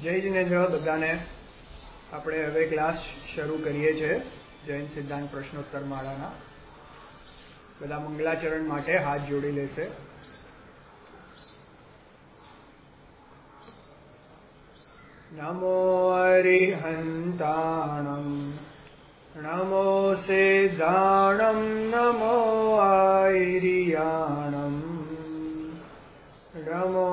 જય જિનેન્દ્ર બધાને. આપણે હવે ક્લાસ શરૂ કરીએ છીએ જૈન સિદ્ધાંત પ્રશ્નોત્તર માળાના. બધા મંગલાચરણ માટે હાથ જોડી લેશે. નમો અરિહંતાણમ નમો સિદ્ધાણમ નમો આઈરિયાણમ નમો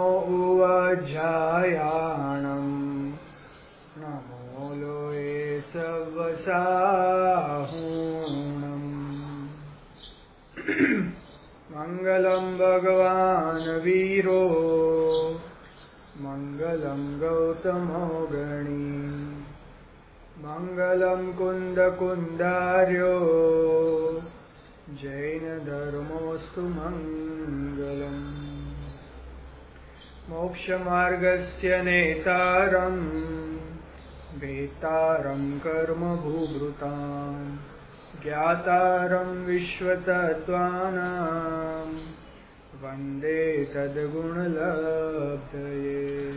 ઉવજ્જાયાણમ નમો લોએ સવસાહૂણમ. મંગલમ ભગવાન વીરો મંગલમ ગૌતમો ગણી મંગલમ કુંદ કુંદાર્યો જૈન ધર્મોસ્તુ મંગલમ. મોક્ષ માર્ગસ્ય નેતારમ વેતારમ કર્મ ભૂભૃતામ જ્ઞાતારમ વિશ્વતત્વાનામ વંદે તદ્ગુણલબ્ધયે.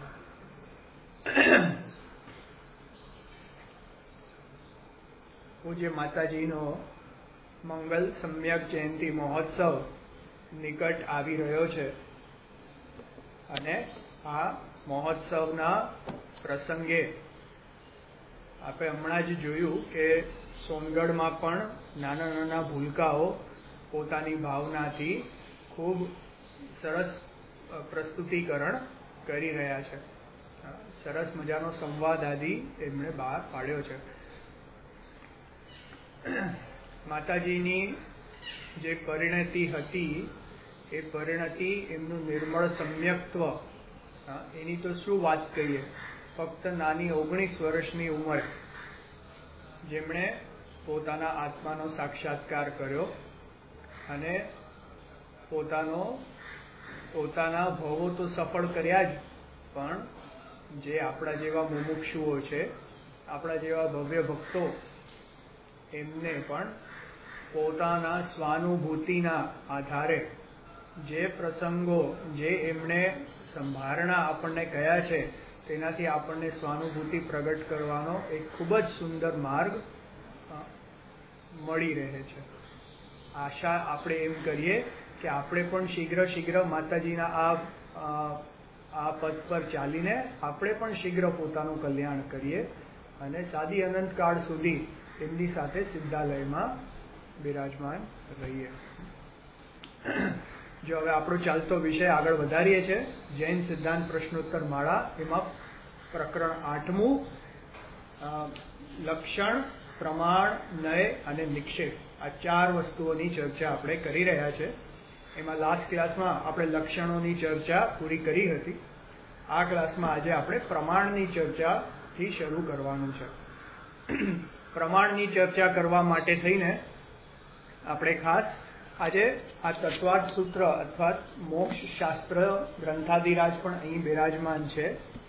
પૂજ્ય માતાજીનો મંગલ સમ્યક જયંતિ મહોત્સવ નિકટ આવી રહ્યો છે અને આ મહોત્સવના પ્રસંગે આપણે હમણાં જ જોયું કે સોનગઢમાં પણ નાના નાના ભૂલકાઓ પોતાની ભાવનાથી ખૂબ સરસ પ્રસ્તુતિકરણ કરી રહ્યા છે. સરસ મજાનો સંવાદ આદિ એમણે બહાર પાડ્યો છે. માતાજીની જે પરિણતિ હતી એ પરિણતિ, એમનું નિર્મળ સમ્યક્ત્વ, એની તો શું વાત કહીએ. ફક્ત નાની 19 વર્ષની ઉંમરે જેમણે પોતાના આત્માનો સાક્ષાત્કાર કર્યો અને પોતાના ભવો તો સફળ કર્યા જ, પણ જે આપણા જેવા મુમુક્ષુઓ છે, આપણા જેવા ભવ્ય ભક્તો, એમને પણ પોતાના સ્વાનુભૂતિના આધારે જે પ્રસંગો, જે એમણે સંભારણા આપણને કયા છે, તેનાથી આપણને સ્વાનુભૂતિ પ્રગટ કરવાનો એક ખૂબ જ સુંદર માર્ગ મળી રહે છે. આશા આપણે એમ કરીએ કે આપણે પણ શીઘ્ર માતાજીના આ પદ પર ચાલીને આપણે પણ શીઘ્ર પોતાનું કલ્યાણ કરીએ અને સાદી અનંતકાળ સુધી એમની સાથે સિદ્ધાલયમાં બિરાજમાન રહીએ. જો હવે આપણો ચાલતો વિષય આગળ વધારીએ છીએ, જૈન સિદ્ધાંત પ્રશ્નોત્તર માળા, એમાં પ્રકરણ 8મું લક્ષણ, પ્રમાણ, નય અને નિક્ષેપ, આ 4 વસ્તુઓની ચર્ચા આપણે કરી રહ્યા છે. એમાં લાસ્ટ ક્લાસમાં આપણે લક્ષણોની ચર્ચા પૂરી કરી હતી. આ ક્લાસમાં આજે આપણે પ્રમાણની ચર્ચાથી શરૂ કરવાનું છે. પ્રમાણની ચર્ચા કરવા માટે થઈને આપણે ખાસ આજે આ તત્વાર્થ સૂત્ર અથવા મોક્ષ શાસ્ત્ર ગ્રંથાધિરાજ પણ અહીં બિરાજમાન છે.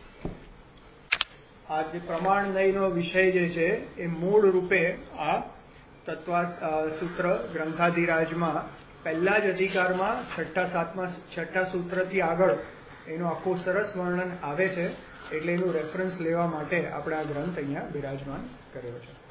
આ જે પ્રમાણ નયનો વિષય જે છે એ મૂળ રૂપે આ તત્વાર્થ સૂત્ર ગ્રંથાધિરાજમાં પહેલા જ અધિકારમાં 6 સૂત્રથી આગળ એનું આખું સરસ વર્ણન આવે છે. એટલે એનું રેફરન્સ લેવા માટે આપણે આ ગ્રંથ અહીંયા બિરાજમાન કર્યો છે.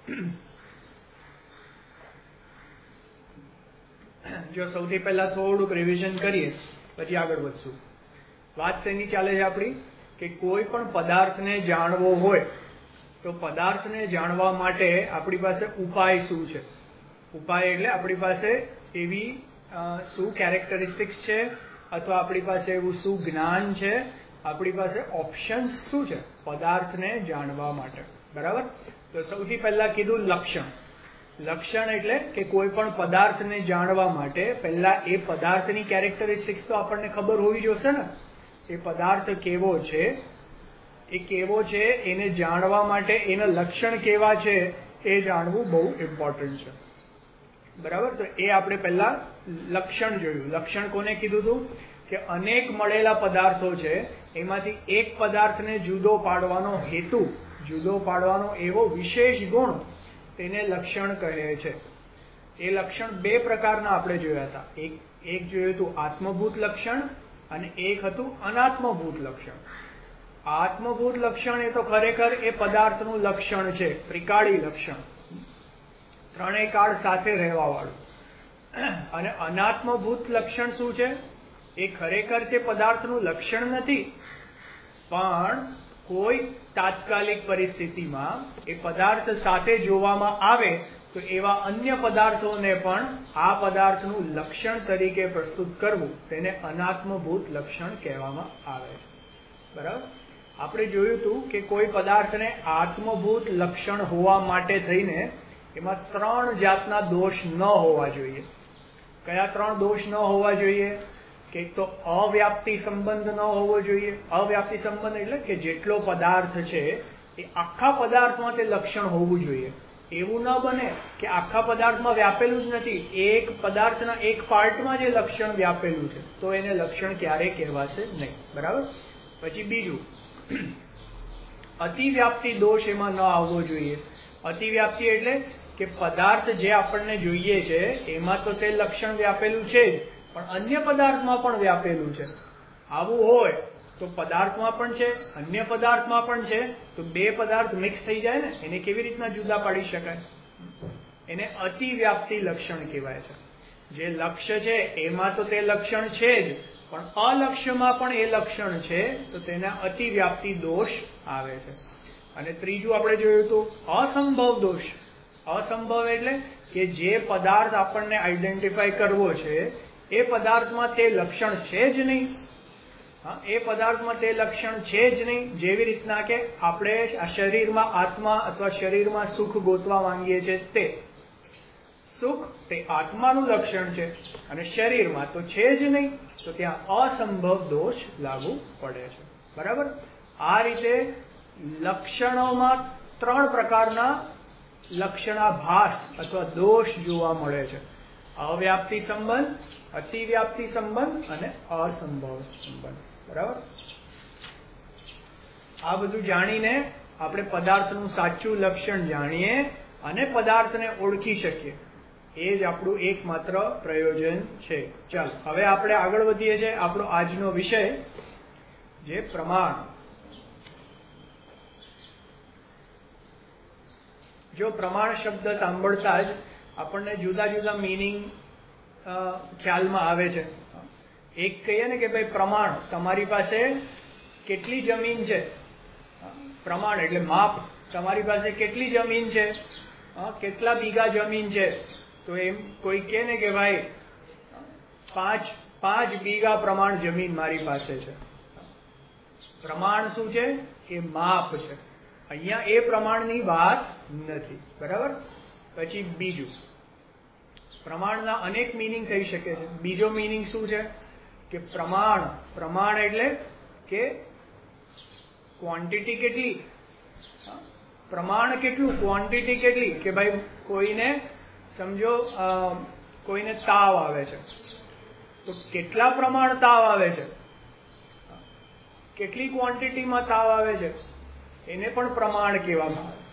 જો સૌથી પહેલા થોડુંક રિવિઝન કરીએ પછી આગળ વધશું. વાત શેની ચાલે છે આપણી, કે કોઈ પણ પદાર્થને જાણવો હોય તો પદાર્થને જાણવા માટે આપણી પાસે ઉપાય શું છે. ઉપાય એટલે આપણી પાસે એવી શું કેરેક્ટરિસ્ટિક્સ છે, અથવા આપણી પાસે એવું શું જ્ઞાન છે, આપણી પાસે ઓપ્શન્સ શું છે પદાર્થને જાણવા માટે. બરાબર. તો સૌથી પહેલા કીધું લક્ષણ. લક્ષણ એટલે કે કોઈ પણ પદાર્થને જાણવા માટે પહેલા એ પદાર્થની કેરેક્ટરિસ્ટિક્સ તો આપણને ખબર હોવી જોશે ને. એ પદાર્થ કેવો છે, એ કેવો છે, એને જાણવા માટે એના લક્ષણ કેવા છે એ જાણવું બહુ ઇમ્પોર્ટન્ટ છે. બરાબર. તો એ આપણે પહેલા લક્ષણ જોયું. લક્ષણ કોને કીધું હતું કે અનેક મળેલા પદાર્થો છે, એમાંથી એક પદાર્થને જુદો પાડવાનો હેતુ, જુદો પાડવાનો એવો વિશેષ ગુણ, તેને લક્ષણ કહે છે. એ લક્ષણ 2 પ્રકારના આપણે જોયા હતા. એક જોયું હતું આત્મભૂત લક્ષણ અને એક હતું અનાત્મભૂત લક્ષણ. આત્મભૂત લક્ષણ એ તો ખરેખર એ પદાર્થનું લક્ષણ છે, ત્રિકાળી લક્ષણ, ત્રણેય કાળ સાથે રહેવા વાળું. અને અનાત્મભૂત લક્ષણ શું છે? એ ખરેખર તે પદાર્થનું લક્ષણ નથી, પણ કોઈ તાત્કાલિક પરિસ્થિતિમાં એ પદાર્થ સાથે જોવામાં આવે તો એવા અન્ય પદાર્થોને પણ આ પદાર્થનું લક્ષણ તરીકે પ્રસ્તુત કરવું, તેને અનાત્મભૂત લક્ષણ કહેવામાં આવે છે. બરાબર? આપણે જોયું હતું કે કોઈ પદાર્થને આત્મભૂત લક્ષણ હોવા માટે થઈને એમાં 3 જાતના દોષ ન હોવા જોઈએ. કયા 3 દોષ ન હોવા જોઈએ? કે તો અવ્યાપ્તિ સંબંધ ન હોવો જોઈએ. અવ્યાપ્તિ સંબંધ એટલે કે જેટલો પદાર્થ છે એ આખા પદાર્થમાં તે લક્ષણ હોવું જોઈએ. એવું ન બને કે આખા પદાર્થમાં વ્યાપેલું જ નથી, એક પદાર્થના એક પાર્ટમાં જે લક્ષણ વ્યાપેલું છે તો એને લક્ષણ ક્યારેય કહેવાશે નહીં. બરાબર? પછી બીજું, અતિવ્યાપ્તિ દોષ એમાં ન આવવો જોઈએ. અતિવ્યાપ્તિ એટલે કે પદાર્થ જે આપણને જોઈએ છે એમાં તો તે લક્ષણ વ્યાપેલું છે જ, પણ અન્ય પદાર્થમાં પણ વ્યાપેલું છે. આવું હોય તો પદાર્થમાં પણ છે, અન્ય પદાર્થમાં પણ છે, તો 2 પદાર્થ મિક્સ થઈ જાય ને, એને કેવી રીતના જુદા પાડી શકાય? એને અતિવ્યાપ્તિ લક્ષણ કહેવાય છે. જે લક્ષ્ય છે એમાં તો તે લક્ષણ છે જ, પણ અલક્ષ્યમાં પણ એ લક્ષણ છે, તો તેના અતિવ્યાપ્તિ દોષ આવે છે. અને ત્રીજું આપણે જોયું હતું અસંભવ દોષ. અસંભવ એટલે કે જે પદાર્થ આપણને આઈડેન્ટિફાઈ કરવો છે એ પદાર્થમાં તે લક્ષણ છે જ નહીં. એ પદાર્થમાં તે લક્ષણ છે જ નહીં. જેવી રીતના કે આપણે આ શરીરમાં આત્મા અથવા શરીરમાં સુખ ગોતવા માંગીએ છીએ, તે સુખ તે આત્માનું લક્ષણ છે અને શરીરમાં તો છે જ નહીં, તો ત્યાં અસંભવ દોષ લાગુ પડે છે. બરાબર? આ રીતે લક્ષણોમાં 3 પ્રકારના લક્ષણાભાસ અથવા દોષ જોવા મળે છે. અવ્યાપ્તિ સંબંધ, અતિવ્યાપ્તિ સંબંધ અને અસંભવ સંબંધ. બરાબર? આ બધું જાણીને આપણે પદાર્થનું સાચું લક્ષણ જાણીએ અને પદાર્થને ઓળખી શકીએ, એ જ આપણું એકમાત્ર પ્રયોજન છે. ચાલો હવે આપણે આગળ વધીએ છીએ. આપણો આજનો વિષય જે પ્રમાણ. જો પ્રમાણ શબ્દ સાંભળતા જ આપણને જુદા જુદા મિનિંગ ખ્યાલમાં આવે છે. એક કહીએ ને કે ભાઈ પ્રમાણ, તમારી પાસે કેટલી જમીન છે, પ્રમાણ એટલે માપ, તમારી પાસે કેટલી જમીન છે, કેટલા બીઘા જમીન છે, તો એમ કોઈ કહે ને કે ભાઈ 5 બીઘા પ્રમાણ જમીન મારી પાસે છે. પ્રમાણ શું છે? એ માપ છે. અહીંયા એ પ્રમાણની વાત નથી. બરાબર? પછી બીજું, પ્રમાણના અનેક મિનિંગ થઈ શકે છે. બીજો મિનિંગ શું છે? કે પ્રમાણ એટલે કે ક્વોન્ટિટી કેટલી, પ્રમાણ કેટલું, ક્વોન્ટિટી કેટલી. કે ભાઈ કોઈને સમજો કોઈને તાવ આવે છે, તો કેટલા પ્રમાણ તાવ આવે છે, કેટલી ક્વોન્ટિટીમાં તાવ આવે છે, એને પણ પ્રમાણ કહેવામાં આવે.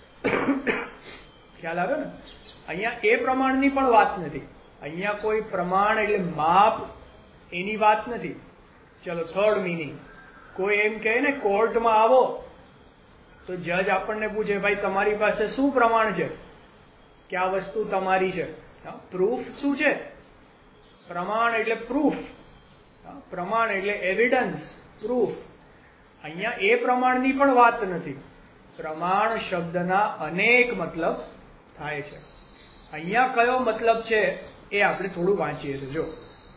ખ્યાલ આવે ને? અહીંયા એ પ્રમાણની પણ વાત નથી. અહીંયા કોઈ પ્રમાણ એટલે માપ એની વાત નથી. ચલો થર્ડ મિનિંગ, કોઈ એમ કહે ને કોર્ટમાં આવો તો જજ આપણને પૂછે ભાઈ તમારી પાસે શું પ્રમાણ છે કે આ વસ્તુ તમારી છે? પ્રૂફ શું છે? પ્રમાણ એટલે પ્રૂફ, પ્રમાણ એટલે એવિડન્સ, પ્રૂફ. અહીંયા એ પ્રમાણની પણ વાત નથી. પ્રમાણ શબ્દના અનેક મતલબ થાય છે. અહીંયા કયો મતલબ છે એ આપણે થોડું વાંચીએ છીએ. જો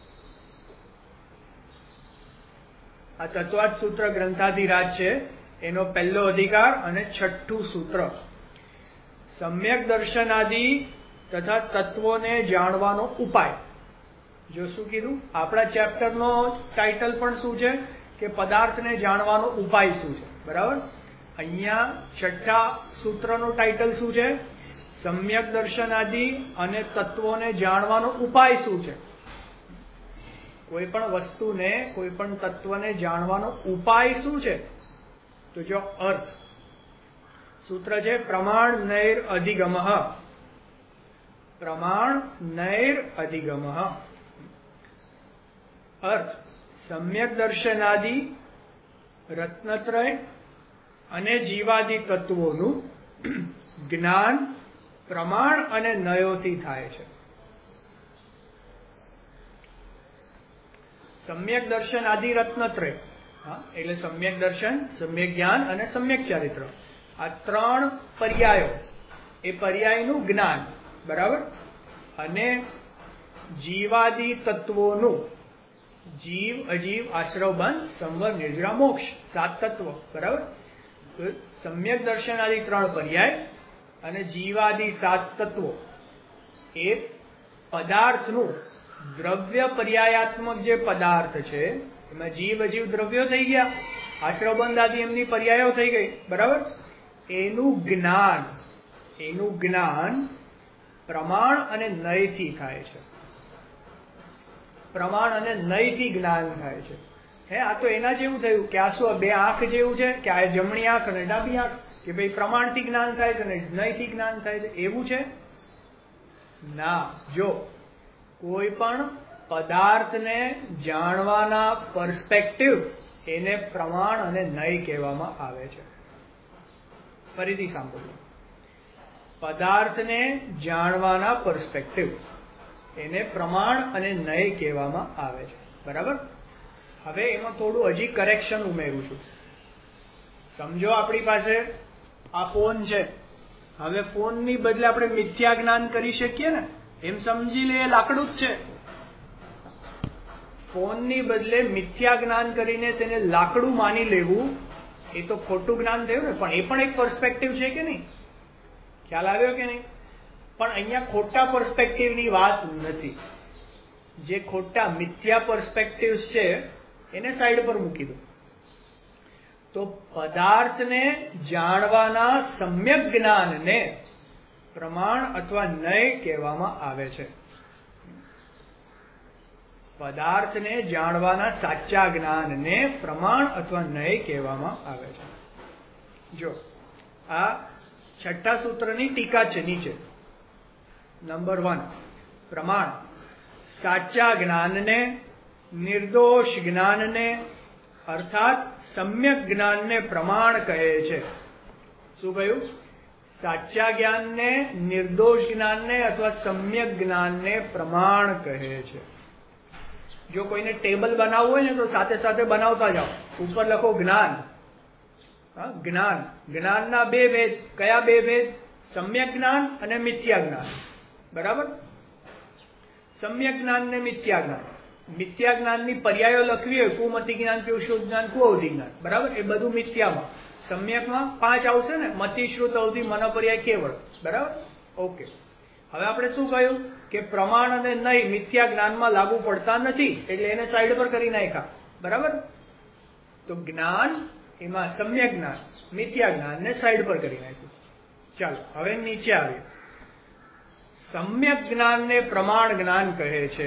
આ તત્વાર્થ સૂત્ર ગ્રંથાધિરાજ છે, એનો પહેલો અધિકાર અને 6થું સૂત્ર. સમ્યક દર્શનાદિ તથા તત્વોને જાણવાનો ઉપાય. જો શું કીધું? આપણા ચેપ્ટરનો ટાઇટલ પણ શું છે કે પદાર્થને જાણવાનો ઉપાય શું છે. બરાબર? અહીંયા 6થા સૂત્રનું ટાઇટલ શું છે? સમ્યક દર્શનાદિ અને તત્વોને જાણવાનો ઉપાય શું છે. કોઈ પણ વસ્તુને, કોઈ પણ તત્વને જાણવાનો ઉપાય શું છે? તો જો અર્થ, સૂત્ર છે પ્રમાણ નૈર અધિગમ. પ્રમાણ નૈર અધિગમ. અર્થ સમ્યક દર્શનાદિ રત્નત્રય અને જીવાદિ તત્વોનું જ્ઞાન પ્રમાણ અને નયોથી થાય છે. સમ્યક દર્શન આદિ રત્નત્રય, એટલે સમ્યક દર્શન, સમ્યક જ્ઞાન અને સમ્યક ચારિત્ર, આ ત્રણ પર્યાયો, એ પર્યાયનું જ્ઞાન, બરાબર. અને જીવાદિ તત્વોનું, જીવ, અજીવ, આશ્રવ, બંધ, સંવર, નિર્જરા, મોક્ષ, 7 તત્વ, બરાબર. સમ્યક દર્શન આદિ 3 પર્યાય અને જીવાદિ 7 તત્વો એ પદાર્થનું દ્રવ્ય પર્યાયાત્મક જે પદાર્થ છે એમાં જીવ અજીવ દ્રવ્યો થઈ ગયા, આશ્રવ બંધ આદિ એમની પર્યાયો થઈ ગઈ, બરાબર. એનું જ્ઞાન પ્રમાણ અને નયથી થાય છે. પ્રમાણ અને નયથી જ્ઞાન થાય છે. આ તો એના જેવું થયું કે આ શું બે આંખ જેવું છે કે આ જમણી આંખ અને ડાબી આંખ, કે ભાઈ પ્રમાણથી જ્ઞાન થાય છે અને નયથી જ્ઞાન થાય છે, એવું છે ના. જો કોઈ પણ પદાર્થને જાણવાના પર્સપેક્ટિવ, એને પ્રમાણ અને નય કહેવામાં આવે છે. ફરીથી સાંભળો, પદાર્થને જાણવાના પર્સપેક્ટિવ, એને પ્રમાણ અને નય કહેવામાં આવે છે, બરાબર. હવે એમાં થોડું હજી કરેક્શન ઉમેરું છું. સમજો આપણી પાસે આ ફોન છે, હવે ફોનની બદલે આપણે મિથ્યા જ્ઞાન કરી શકીએ ને, એમ સમજી લે લાકડું જ છે. ફોનની બદલે મિથ્યા જ્ઞાન કરીને તેને લાકડું માની લેવું, એ તો ખોટું જ્ઞાન થયું ને. પણ એ પણ એક પર્સપેક્ટિવ છે કે નહીં? ખ્યાલ આવ્યો કે નહીં? પણ અહીંયા ખોટા પર્સપેક્ટિવની વાત નથી. જે ખોટા મિથ્યા પર્સપેક્ટિવ છે એને સાઈડ પર મૂકી દો. તો પદાર્થને જાણવાના સમ્યક જ્ઞાનને પ્રમાણ અથવા નય કહેવામાં આવે છે. પદાર્થને જાણવાના સાચા જ્ઞાનને પ્રમાણ અથવા નય કહેવામાં આવે છે. જો આ 6થા સૂત્રની ટીકા છે નીચે. નંબર 1, પ્રમાણ સાચા જ્ઞાનને, નિર્દોષ જ્ઞાનને અર્થાત સમ્યક જ્ઞાનને પ્રમાણ કહે છે. શું કહ્યું? સાચા જ્ઞાનને, નિર્દોષ જ્ઞાનને અથવા સમ્યક જ્ઞાનને પ્રમાણ કહે છે. જો કોઈને ટેબલ બનાવવું હોય ને તો સાથે સાથે બનાવતા જાઓ. ઉપર લખો જ્ઞાન. જ્ઞાન, જ્ઞાનના 2 ભેદ. કયા 2 ભેદ? સમ્યક જ્ઞાન અને મિથ્યા જ્ઞાન, બરાબર. સમ્યક જ્ઞાન ને મિથ્યા જ્ઞાન. મિથ્યા જ્ઞાનની પર્યાયો લખવી હોય, કુમતિ જ્ઞાન, પીયુષ જ્ઞાન, કુઅવધિ જ્ઞાન, બરાબર. એ બધું મિથ્યામાં. સમ્યકમાં 5 આવશે ને, મતિ, શ્રુત, અવધિ, મન, પર્યાય, કેવળ, બરાબર. ઓકે. હવે આપણે શું કહ્યું કે પ્રમાણ અને નય મિથ્યા જ્ઞાનમાં લાગુ પડતા નથી, એટલે એને સાઈડ પર કરી નાખ્યા, બરાબર. તો જ્ઞાન, એમાં સમ્યક જ્ઞાન, મિથ્યા જ્ઞાનને સાઈડ પર કરી નાખ્યું. ચાલો હવે નીચે આવ્યું. સમ્યક જ્ઞાનને પ્રમાણ જ્ઞાન કહે છે.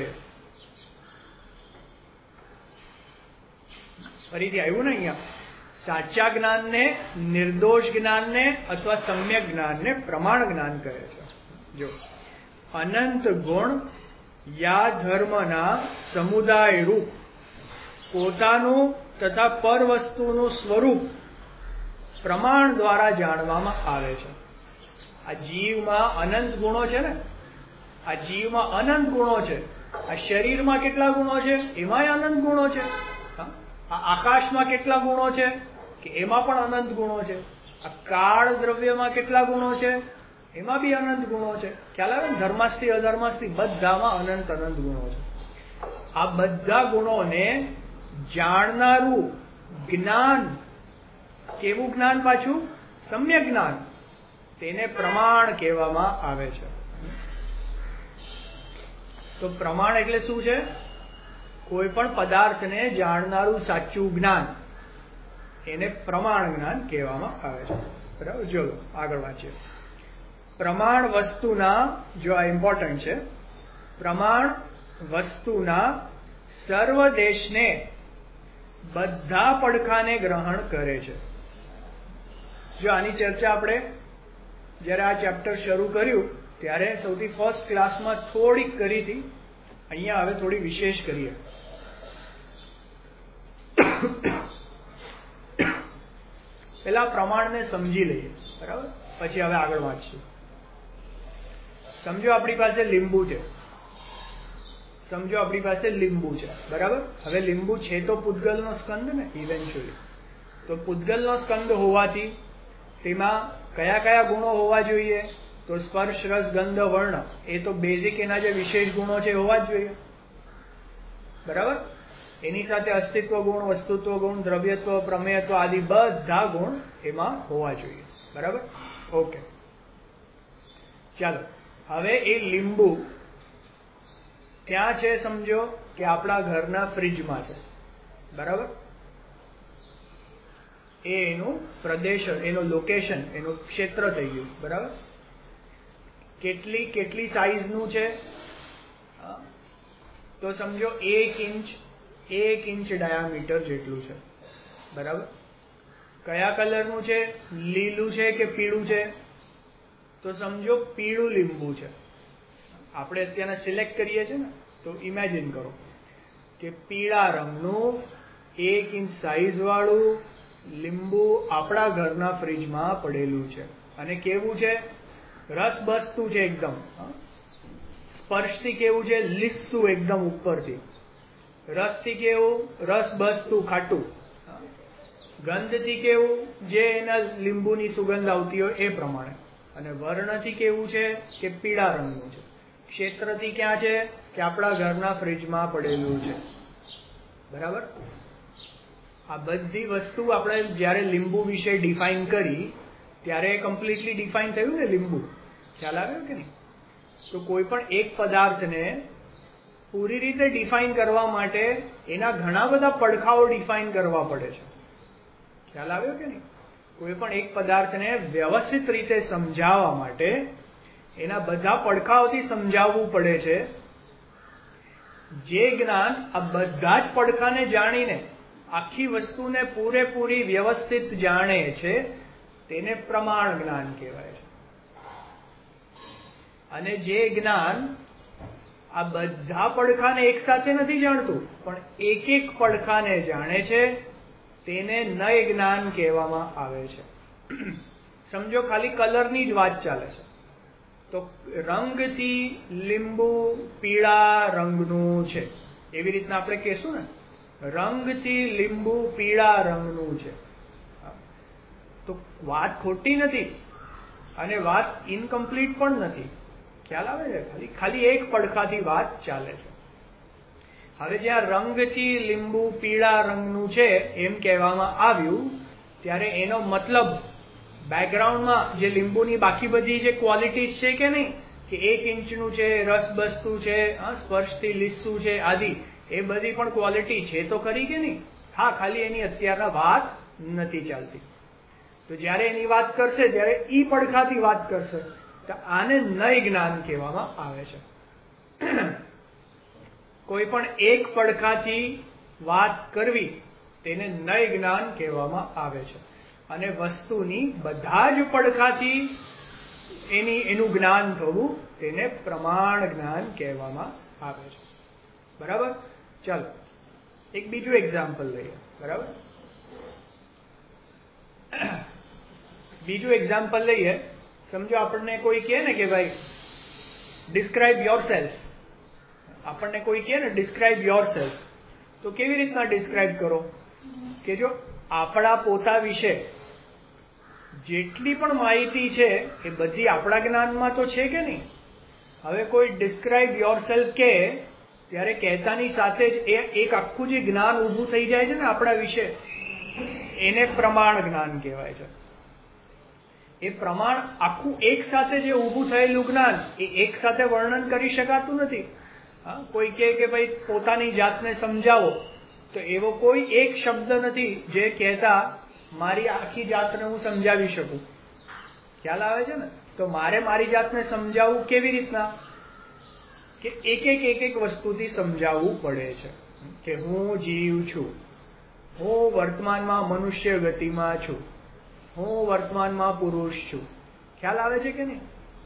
ફરીથી આવ્યું ને અહીંયા, સાચા જ્ઞાનને, નિર્દોષ જ્ઞાનને અથવા સમ્યક જ્ઞાનને પ્રમાણ જ્ઞાન કહે છે. જો અનંત ગુણ યા ધર્મના સમુદાય રૂપ પોતાનું તથા પર વસ્તુનું સ્વરૂપ પ્રમાણ દ્વારા જાણવામાં આવે છે. આ જીવમાં અનંત ગુણો છે ને, આ જીવમાં અનંત ગુણો છે. આ શરીરમાં કેટલા ગુણો છે? એમાંય અનંત ગુણો છે. આ આકાશમાં કેટલા ગુણો છે? કે એમાં પણ અનંત ગુણો છે. આ કાળ દ્રવ્યમાં કેટલા ગુણો છે? એમાં બી અનંત ગુણો છે. ખ્યાલ આવે ને? ધર્માસ્થી, અધર્માસ્થી બધામાં અનંત ગુણો છે. આ બધા ગુણોને જાણનારું જ્ઞાન, કેવું જ્ઞાન? પાછું સમ્યક જ્ઞાન. તેને પ્રમાણ કહેવામાં આવે છે. તો પ્રમાણ એટલે શું છે? કોઈ પણ પદાર્થને જાણનારું સાચું જ્ઞાન, એને પ્રમાણ જ્ઞાન કહેવામાં આવે છે, બરાબર. જો આગળ વાંચીએ. પ્રમાણ વસ્તુના, જો આ ઇમ્પોર્ટન્ટ છે, પ્રમાણ વસ્તુના સર્વ દેશને, બધા પડખાને ગ્રહણ કરે છે. જો આની ચર્ચા આપણે જ્યારે આ ચેપ્ટર શરૂ કર્યું ત્યારે સૌથી ફર્સ્ટ ક્લાસમાં થોડીક કરી હતી. અહીંયા હવે થોડી વિશેષ કરીએ. પેલા પ્રમાણને સમજી લઈએ, બરાબર? પછી હવે આગળ વાંચશું. સમજો આપણી પાસે લીંબુ છે, બરાબર? હવે લીંબુ છે તો પૂતગલનો સ્કંદ ને ઇવેન્ચ્યુઅલી. તો પૂતગલનો સ્કંદ હોવાથી તેમાં કયા કયા ગુણો હોવા જોઈએ? તો સ્પર્શ, રસ, ગંધ, વર્ણ, એ તો બેઝિક એના જે વિશેષ ગુણો છે હોવા જ જોઈએ, બરાબર? એની સાથે અસ્તિત્વ ગુણ, વસ્તુત્વ ગુણ, દ્રવ્યત્વ, પ્રમેયત્વ આદિ બધા ગુણ એમાં હોવા જોઈએ, બરાબર? ઓકે, ચાલો. હવે એ લીંબુ ત્યાં છે, સમજો કે આપણા ઘરના ફ્રીજમાં છે, બરાબર? એ એનું પ્રદેશ, એનું લોકેશન, એનું ક્ષેત્ર થઈ ગયું, બરાબર? કેટલી સાઈઝનું છે? તો સમજો 1 ઇંચ ડાયામીટર જેટલું છે, બરાબર? કયા કલરનું છે? લીલું છે કે પીળું છે? તો સમજો પીળું લીંબુ છે. આપણે અત્યારે સિલેક્ટ કરીએ છીએ ને, તો ઇમેજિન કરો કે પીળા રંગનું 1 ઇંચ સાઈઝ વાળું લીંબુ આપણા ઘરના ફ્રીજમાં પડેલું છે. અને કેવું છે? રસબસતું છે એકદમ. સ્પર્શથી કેવું છે? લીસું એકદમ ઉપરથી. રસથી કેવું? રસબસતું ખાટું. ગંધથી કેવું? જે એના લીંબુની સુગંધ આવતી હોય એ પ્રમાણે. અને વર્ણથી કેવું છે? કે પીળા રંગનું છે. ક્ષેત્રથી ક્યાં છે? કે આપણા ઘરના ફ્રીજમાં પડેલું છે, બરાબર? આ બધી વસ્તુ આપણે જ્યારે લીંબુ વિશે ડિફાઇન કરી ત્યારે કમ્પ્લીટલી ડિફાઇન થયું ને લીંબુ. ખ્યાલ આવ્યો કે નહીં? તો કોઈ પણ એક પદાર્થને પૂરી રીતે ડિફાઇન કરવા માટે એના ઘણા બધા પડખાઓ ડિફાઇન કરવા પડે છે. ખ્યાલ આવ્યો કે નહીં? કોઈ પણ એક પદાર્થને વ્યવસ્થિત રીતે સમજાવવા માટે એના બધા પડખાઓથી સમજાવવું પડે છે. જે જ્ઞાન આ બધા જ પડખાને જાણીને આખી વસ્તુને પૂરેપૂરી વ્યવસ્થિત જાણે છે તેને પ્રમાણ જ્ઞાન કહેવાય છે. અને જે જ્ઞાન આ બધા પડખાને એક સાથે નથી જાણતું પણ એક એક પડખાને જાણે છે તેને નય જ્ઞાન કહેવામાં આવે છે. સમજો ખાલી કલરની જ વાત ચાલે છે, તો રંગથી લીંબુ પીળા રંગનું છે, એવી રીતના આપણે કહેશું ને, રંગથી લીંબુ પીળા રંગનું છે. તો વાત ખોટી નથી અને વાત ઇનકમ્પ્લીટ પણ નથી. ખ્યાલ આવે છે? ખાલી એક પડખાથી વાત ચાલે છે. હવે જ્યાં રંગથી લીંબુ પીળા રંગનું છે એમ કહેવામાં આવ્યું ત્યારે એનો મતલબ બેકગ્રાઉન્ડમાં જે લીંબુની બાકી બધી જે ક્વોલિટીઝ છે કે નહીં, કે 1 ઇંચનું છે, રસબસતું છે, સ્પર્શથી લીસું છે આદિ, એ બધી પણ ક્વોલિટી છે તો ખરી કે નહીં? હા, ખાલી એની અત્યારના વાત નથી ચાલતી. તો જ્યારે એની વાત કરશે ત્યારે ઈ પડખાથી વાત કરશે. તો આને નય જ્ઞાન કહેવામાં આવે છે. કોઈ પણ એક પડખાથી વાત કરવી તેને નય જ્ઞાન કહેવામાં આવે છે. અને વસ્તુની બધા જ પડખાથી એનું જ્ઞાન થવું તેને પ્રમાણ જ્ઞાન કહેવામાં આવે છે, બરાબર? ચાલો એક બીજું એક્ઝામ્પલ લઈએ, બરાબર? બીજું એક્ઝામ્પલ લઈએ. સમજો આપણને કોઈ કહે ને કે ભાઈ ડિસ્ક્રાઇબ યોરસેલ્ફ. આપણને કોઈ કહે ને ડિસ્ક્રાઇબ યોરસેલ્ફ, તો કેવી રીતના ડિસ્ક્રાઇબ કરો? કે જો આપણા પોતા વિશે જેટલી પણ માહિતી છે એ બધી આપણા જ્ઞાનમાં તો છે કે નહીં? હવે કોઈ ડિસ્ક્રાઇબ યોરસેલ્ફ કહે ત્યારે કહેતાની સાથે જ એ એક આખું જે જ્ઞાન ઊભું થઈ જાય છે ને આપણા વિશે, એને પ્રમાણ જ્ઞાન કહેવાય છે. એ પ્રમાણ આખું એક સાથે જે ઊભું થયેલું જ્ઞાન એ એક સાથે વર્ણન કરી શકાતું નથી. કોઈ કહે કે ભાઈ પોતાની જાતને સમજાવો, તો એવો કોઈ એક શબ્દ નથી જે કહેતા મારી આખી જાતને હું સમજાવી શકું. ખ્યાલ આવે છે ને? તો મારે મારી જાતને સમજાવવું કેવી રીતના? કે એક વસ્તુથી સમજાવવું પડે છે કે હું જીવ છું, હું વર્તમાનમાં મનુષ્ય ગતિમાં છું, હું વર્તમાનમાં પુરુષ છું. ખ્યાલ આવે છે કે નહીં?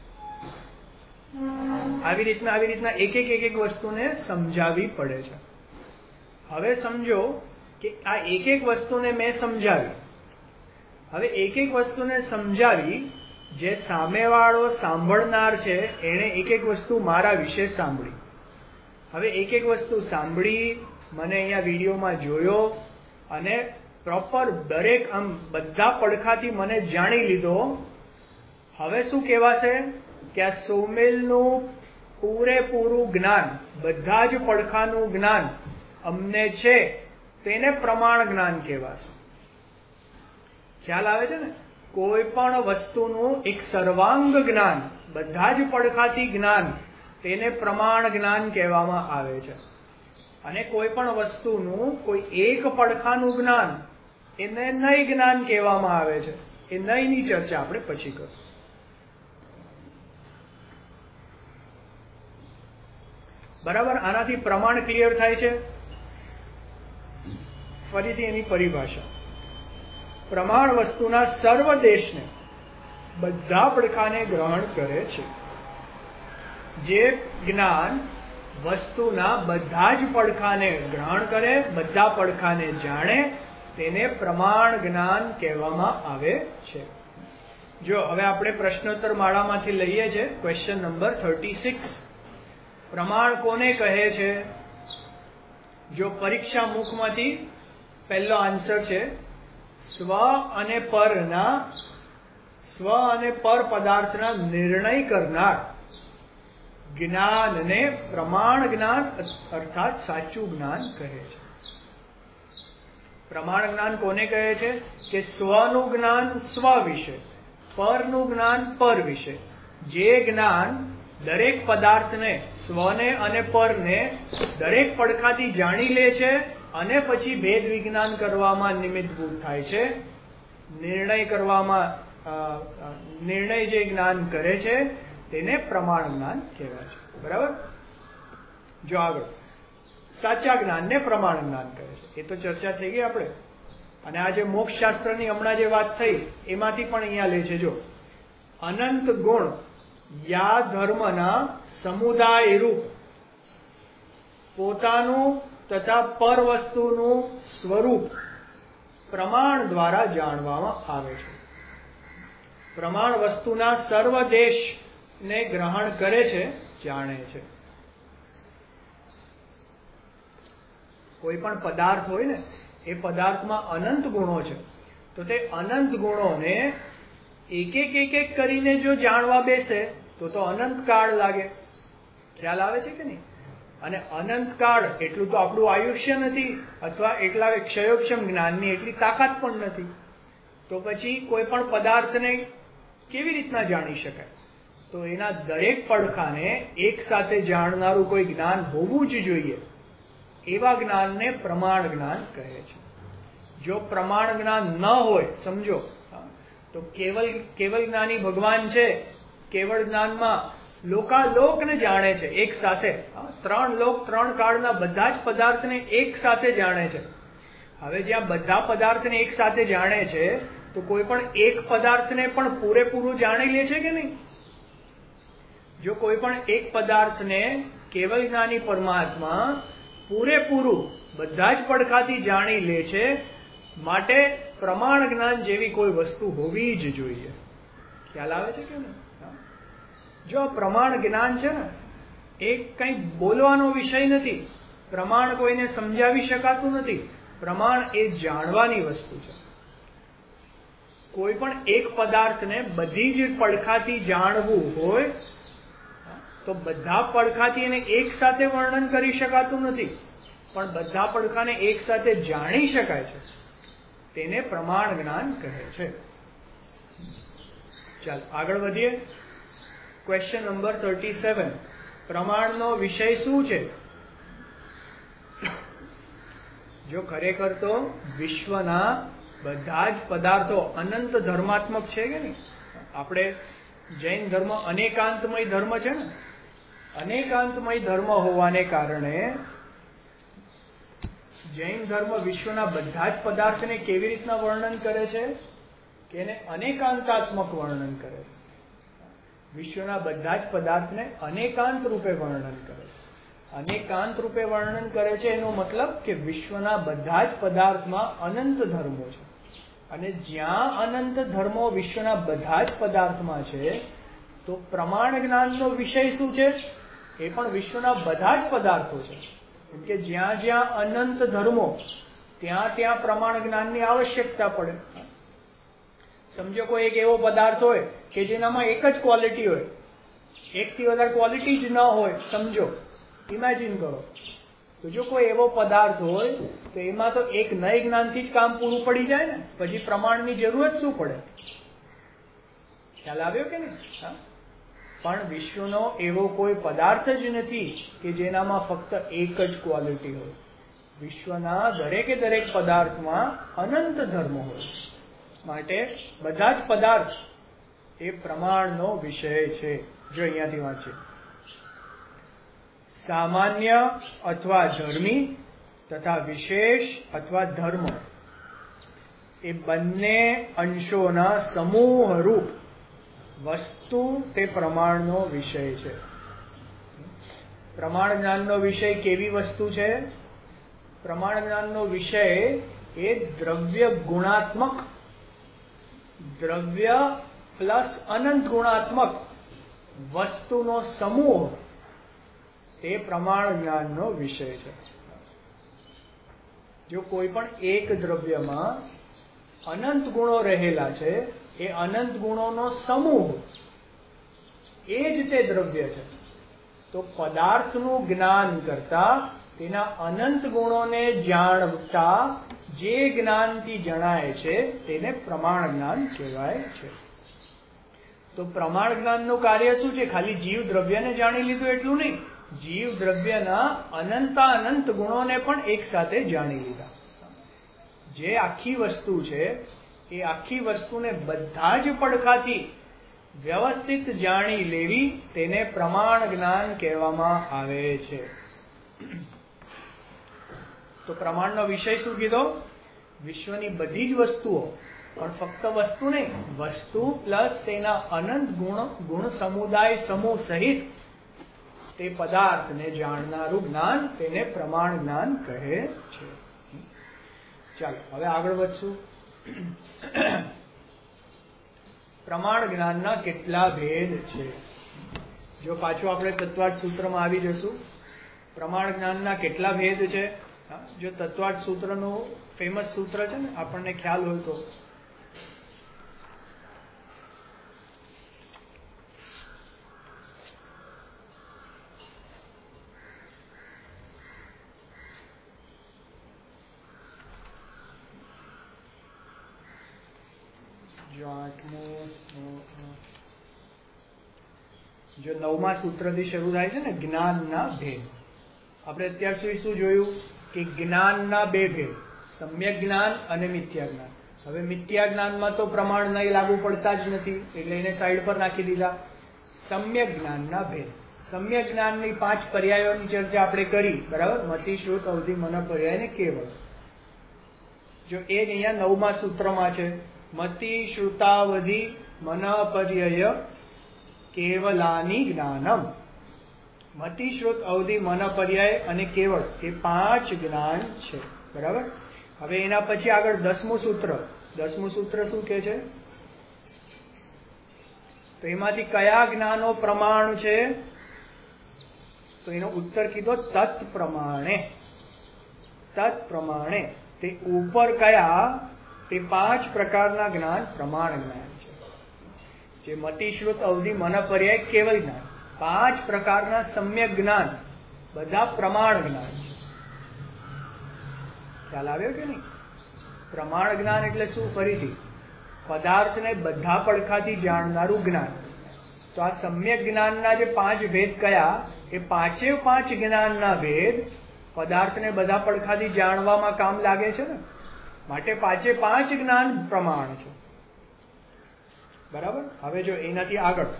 આવી રીતના એક વસ્તુને સમજાવવી પડે છે. હવે સમજો કે આ એક વસ્તુને મેં સમજાવી, હવે એક એક વસ્તુને સમજાવી, જે સામેવાળો સાંભળનાર છે એણે એક એક વસ્તુ મારા વિશે સાંભળી. હવે એક એક વસ્તુ સાંભળી, મને અહીંયા વિડીયોમાં જોયો અને પ્રોપર દરેક આમ બધા પડખાથી મને જાણી લીધો. હવે શું કહેવાશે કે આ સોમેલનું પૂરેપૂરું જ્ઞાન, બધા જ પડખાનું જ્ઞાન અમને છે, તેને પ્રમાણ જ્ઞાન કહેવાશે. ખ્યાલ આવે છે ને? કોઈ પણ વસ્તુનું એક સર્વાંગ જ્ઞાન, બધા જ પડખાથી જ્ઞાન, તેને પ્રમાણ જ્ઞાન કહેવામાં આવે છે. અને કોઈ પણ વસ્તુનું કોઈ એક પડખાનું જ્ઞાન, એને નય જ્ઞાન કહેવામાં આવે છે. એ નયની ચર્ચા આપણે પછી કરીશું. બરાબર? આનાથી પ્રમાણ ક્લિયર થાય છે. ફરીથી એની પરિભાષા. પ્રમાણ વસ્તુના સર્વ દેશને, બધા પડખાને ગ્રહણ કરે છે. જે જ્ઞાન વસ્તુના બધા જ પડખાને ગ્રહણ કરે, બધા પડખાને જાણે, તેને પ્રમાણ જ્ઞાન કહેવામાં આવે છે. જો હવે આપણે પ્રશ્નોત્તર માળામાંથી લઈએ છીએ ક્વેશ્ચન નંબર 36. પ્રમાણ કોને કહે છે? જો પરીક્ષા મુખમાંથી પહેલો આન્સર છે, સ્વ અને પર પદાર્થના નિર્ણય કરનાર જ્ઞાનને પ્રમાણ જ્ઞાન અર્થાત સાચું જ્ઞાન કહે છે. પ્રમાણ જ્ઞાન કોને કહે છે? કે સ્વનું જ્ઞાન સ્વ વિશે, પરનું જ્ઞાન પર વિશે. જે જ્ઞાન દરેક પદાર્થને, સ્વને અને પરને દરેક પડખાથી જાણી લે છે અને પછી ભેદ વિજ્ઞાન કરવામાં નિમિત્તભૂત થાય છે, નિર્ણય કરવામાં, નિર્ણય જે જ્ઞાન કરે છે તેને પ્રમાણ જ્ઞાન કહેવાય છે. બરાબર? જો આગળ સાચા જ્ઞાનને પ્રમાણ જ્ઞાન કહે છે. એ તો ચર્ચા થઈ ગઈ આપણે. અને આ જે મોક્ષશાસ્ત્રની હમણાં જે વાત થઈ એમાંથી પણ અહીંયા લે છે. જો અનંત ગુણ યા ધર્મના સમુદાય રૂપ પોતાનું તથા પર વસ્તુનું સ્વરૂપ પ્રમાણ દ્વારા જાણવામાં આવે છે. પ્રમાણ વસ્તુના સર્વ દેશને ગ્રહણ કરે છે, જાણે છે. કોઈ પણ પદાર્થ હોય ને, એ પદાર્થમાં અનંત ગુણો છે, તો તે અનંત ગુણોને એક એક કરીને જો જાણવા બેસે તો અનંત કાળ લાગે. ખ્યાલ આવે છે કે નહીં? અને અનંત કાળ એટલું તો આપણું આયુષ્ય નથી, અથવા એટલા ક્ષયોક્ષમ જ્ઞાનની એટલી તાકાત પણ નથી. તો પછી કોઈ પણ પદાર્થને કેવી રીતના જાણી શકાય? તો એના દરેક પડખાને એક સાથે જાણનારું કોઈ જ્ઞાન હોવું જ જોઈએ. એવા જ્ઞાનને પ્રમાણ જ્ઞાન કહે છે. જો પ્રમાણ જ્ઞાન ન હોય, સમજો તો કેવલ જ્ઞાની ભગવાન છે, કેવળ જ્ઞાનમાં લોકાલોકને જાણે છે એક સાથે. 3 લોક 3 કાળના બધા જ પદાર્થને એક સાથે જાણે છે. હવે જ્યાં બધા પદાર્થને એક સાથે જાણે છે, તો કોઈ પણ એક પદાર્થને પણ પૂરેપૂરું જાણી લે છે કે નહીં? જો કોઈ પણ એક પદાર્થને કેવલ જ્ઞાની પરમાત્મા પૂરેપૂરું બધા જ પડખાથી જાણી લે છે, માટે પ્રમાણ જ્ઞાન જેવી કોઈ વસ્તુ હોવી જ જોઈએ. ખ્યાલ આવે છે કે નહીં? જો પ્રમાણ જ્ઞાન છે ને, એ કંઈ બોલવાનો વિષય નથી. પ્રમાણ કોઈને સમજાવી શકાતું નથી. પ્રમાણ એ જાણવાની વસ્તુ છે. કોઈ પણ એક પદાર્થને બધી જ પડખાથી જાણવું હોય તો બધા પડખાથી એને એક સાથે વર્ણન કરી શકાતું નથી, પણ બધા પડખાને એક સાથે જાણી શકાય છે. તેને પ્રમાણ જ્ઞાન કહે છે. ચાલો આગળ વધીએ. Question number 37. પ્રમાણનો વિષય શું છે? જો ખરેખર તો વિશ્વના બધા જ પદાર્થો અનંત ધર્માત્મક છે કે નહીં? આપણે જૈન ધર્મ અનેકાંતમય ધર્મ છે ને, અનેકાંતમય ધર્મ હોવાને કારણે જૈન ધર્મ વિશ્વના બધા જ પદાર્થને કેવી રીતના વર્ણન કરે છે? કે એને અનેકાંતાત્મક વર્ણન કરે છે. વિશ્વના બધા જ પદાર્થને અનેકાંત રૂપે વર્ણન કરે છે. અનેકાંત રૂપે વર્ણન કરે છે એનો મતલબ કે વિશ્વના બધા જ પદાર્થમાં અનંત ધર્મો છે. અને જ્યાં અનંત ધર્મો વિશ્વના બધા જ પદાર્થમાં છે, તો પ્રમાણ જ્ઞાનનો વિષય શું છે? એ પણ વિશ્વના બધા જ પદાર્થો છે. કેમ કે જ્યાં જ્યાં અનંત ધર્મો ત્યાં ત્યાં પ્રમાણ જ્ઞાનની આવશ્યકતા પડે. સમજો કોઈ એક એવો પદાર્થ હોય કે જેનામાં એક જ ક્વોલિટી હોય, એકથી વધારે ક્વોલિટી જ ન હોય. સમજો, ઇમેજિન કરો, તો જો કોઈ એવો પદાર્થ હોય તો એમાં તો એક નય જ્ઞાનથી જ કામ પૂરું પડી જાય ને, પછી પ્રમાણની જરૂરત શું પડે? ખ્યાલ આવ્યો કે નહીં? પણ વિશ્વનો એવો કોઈ પદાર્થ જ નથી કે જેનામાં ફક્ત એક જ ક્વોલિટી હોય. વિશ્વના દરેકે દરેક પદાર્થમાં અનંત ધર્મો હોય. માટે બધા જ પદાર્થ એ પ્રમાણનો વિષય છે. જો અહીંયાથી વાંચીએ, સામાન્ય અથવા ધર્મી તથા વિશેષ અથવા ધર્મ એ બંને અંશોના સમૂહ રૂપ વસ્તુ તે પ્રમાણનો વિષય છે. પ્રમાણ જ્ઞાનનો વિષય કેવી વસ્તુ છે? પ્રમાણ જ્ઞાનનો વિષય એ દ્રવ્ય ગુણાત્મક, દ્રવ્ય પ્લસ અનંત ગુણાત્મક વસ્તુનો સમૂહ તે પ્રમાણ જ્ઞાનનો વિષય છે. જો કોઈ પણ એક દ્રવ્યમાં અનંત ગુણો રહેલા છે, એ અનંત ગુણોનો સમૂહ એ જ તે દ્રવ્ય છે. તો પદાર્થનું જ્ઞાન કરતા તેના અનંત ગુણોને જાણતા જે જ્ઞાનથી જણાય છે તેને પ્રમાણ જ્ઞાન કહેવાય છે. તો પ્રમાણ જ્ઞાનનું કાર્ય શું છે? ખાલી જીવ દ્રવ્યને જાણી લીધું એટલું નહીં, જીવ દ્રવ્યના અનંત ગુણોને પણ એક સાથે જાણી લીધા. જે આખી વસ્તુ છે એ આખી વસ્તુને બધા જ પડખાથી વ્યવસ્થિત જાણી લેવી, તેને પ્રમાણ જ્ઞાન કહેવામાં આવે છે. તો પ્રમાણનો વિષય શું કીધો? વિશ્વની બધી જ વસ્તુઓ, પણ ફક્ત વસ્તુ નહીં, વસ્તુ પ્લસ તેના અનંત ગુણ સમુદાય સમૂહ સહિત તે પદાર્થને જાણનારું જ્ઞાન, તેને પ્રમાણ જ્ઞાન કહે છે. ચાલો હવે આગળ વધશું. પ્રમાણ જ્ઞાનના કેટલા ભેદ છે? જો પાછું આપણે તત્વાર્થ સૂત્રમાં આવી જશું, પ્રમાણ જ્ઞાનના કેટલા ભેદ છે? જો તત્વાર્થ સૂત્રનું ફેમસ સૂત્ર છે ને, આપણને ખ્યાલ હોય તો, જો 9મા સૂત્રથી શરૂ થાય છે ને, જ્ઞાનના ભેદ. આપણે અત્યાર સુધી શું જોયું કે જ્ઞાનના બે ભેદ, સમ્યક જ્ઞાન અને મિથ્યા જ્ઞાન. હવે મિથ્યા જ્ઞાનમાં તો પ્રમાણ નહીં લાગુ પડતા જ નથી, એટલે એને સાઈડ પર નાખી દીધા. સમ્યક જ્ઞાનના ભેદ, સમ્યક જ્ઞાનની 5 પર્યાયોની ચર્ચા આપણે કરી, બરાબર? મતિ, શ્રુત, અવધિ, મન, પર્યાય ને કેવળ. જો એ અહીંયા 9મા સૂત્રમાં છે, મતિ, શ્રુતાવધિ, મન, પર્યય, કેવલાની જ્ઞાનમ. મતિ, શ્રુત, અવધિ, મન, પર્યાય અને કેવળ એ 5 જ્ઞાન છે, બરાબર? હવે એના પછી આગળ 10મું સૂત્ર. 10મું સૂત્ર શું કે છે? તો એમાંથી કયા જ્ઞાનો પ્રમાણ છે? તો એનો ઉત્તર કીધો તત્ પ્રમાણે. તત્ પ્રમાણે તે ઉપર કયા? તે 5 પ્રકારના જ્ઞાન પ્રમાણ જ્ઞાન છે. જે મતિ, શ્રુત, અવધિ, મન, પર્યાય, કેવલ જ્ઞાન, 5 પ્રકારના સમ્યક જ્ઞાન બધા પ્રમાણ જ્ઞાન છે. ખ્યાલ આવ્યો કે નહીં? પ્રમાણ જ્ઞાન એટલે શું? ફરીથી, પદાર્થને બધા પડખાથી જાણનારું જ્ઞાન. તો આ સમ્યક જ્ઞાનના જે 5 ભેદ કયા? એ 5 જ્ઞાનના ભેદ પદાર્થને બધા પડખાથી જાણવામાં કામ લાગે છે ને, માટે 5 જ્ઞાન પ્રમાણ છે, બરાબર? હવે જો એનાથી આગળ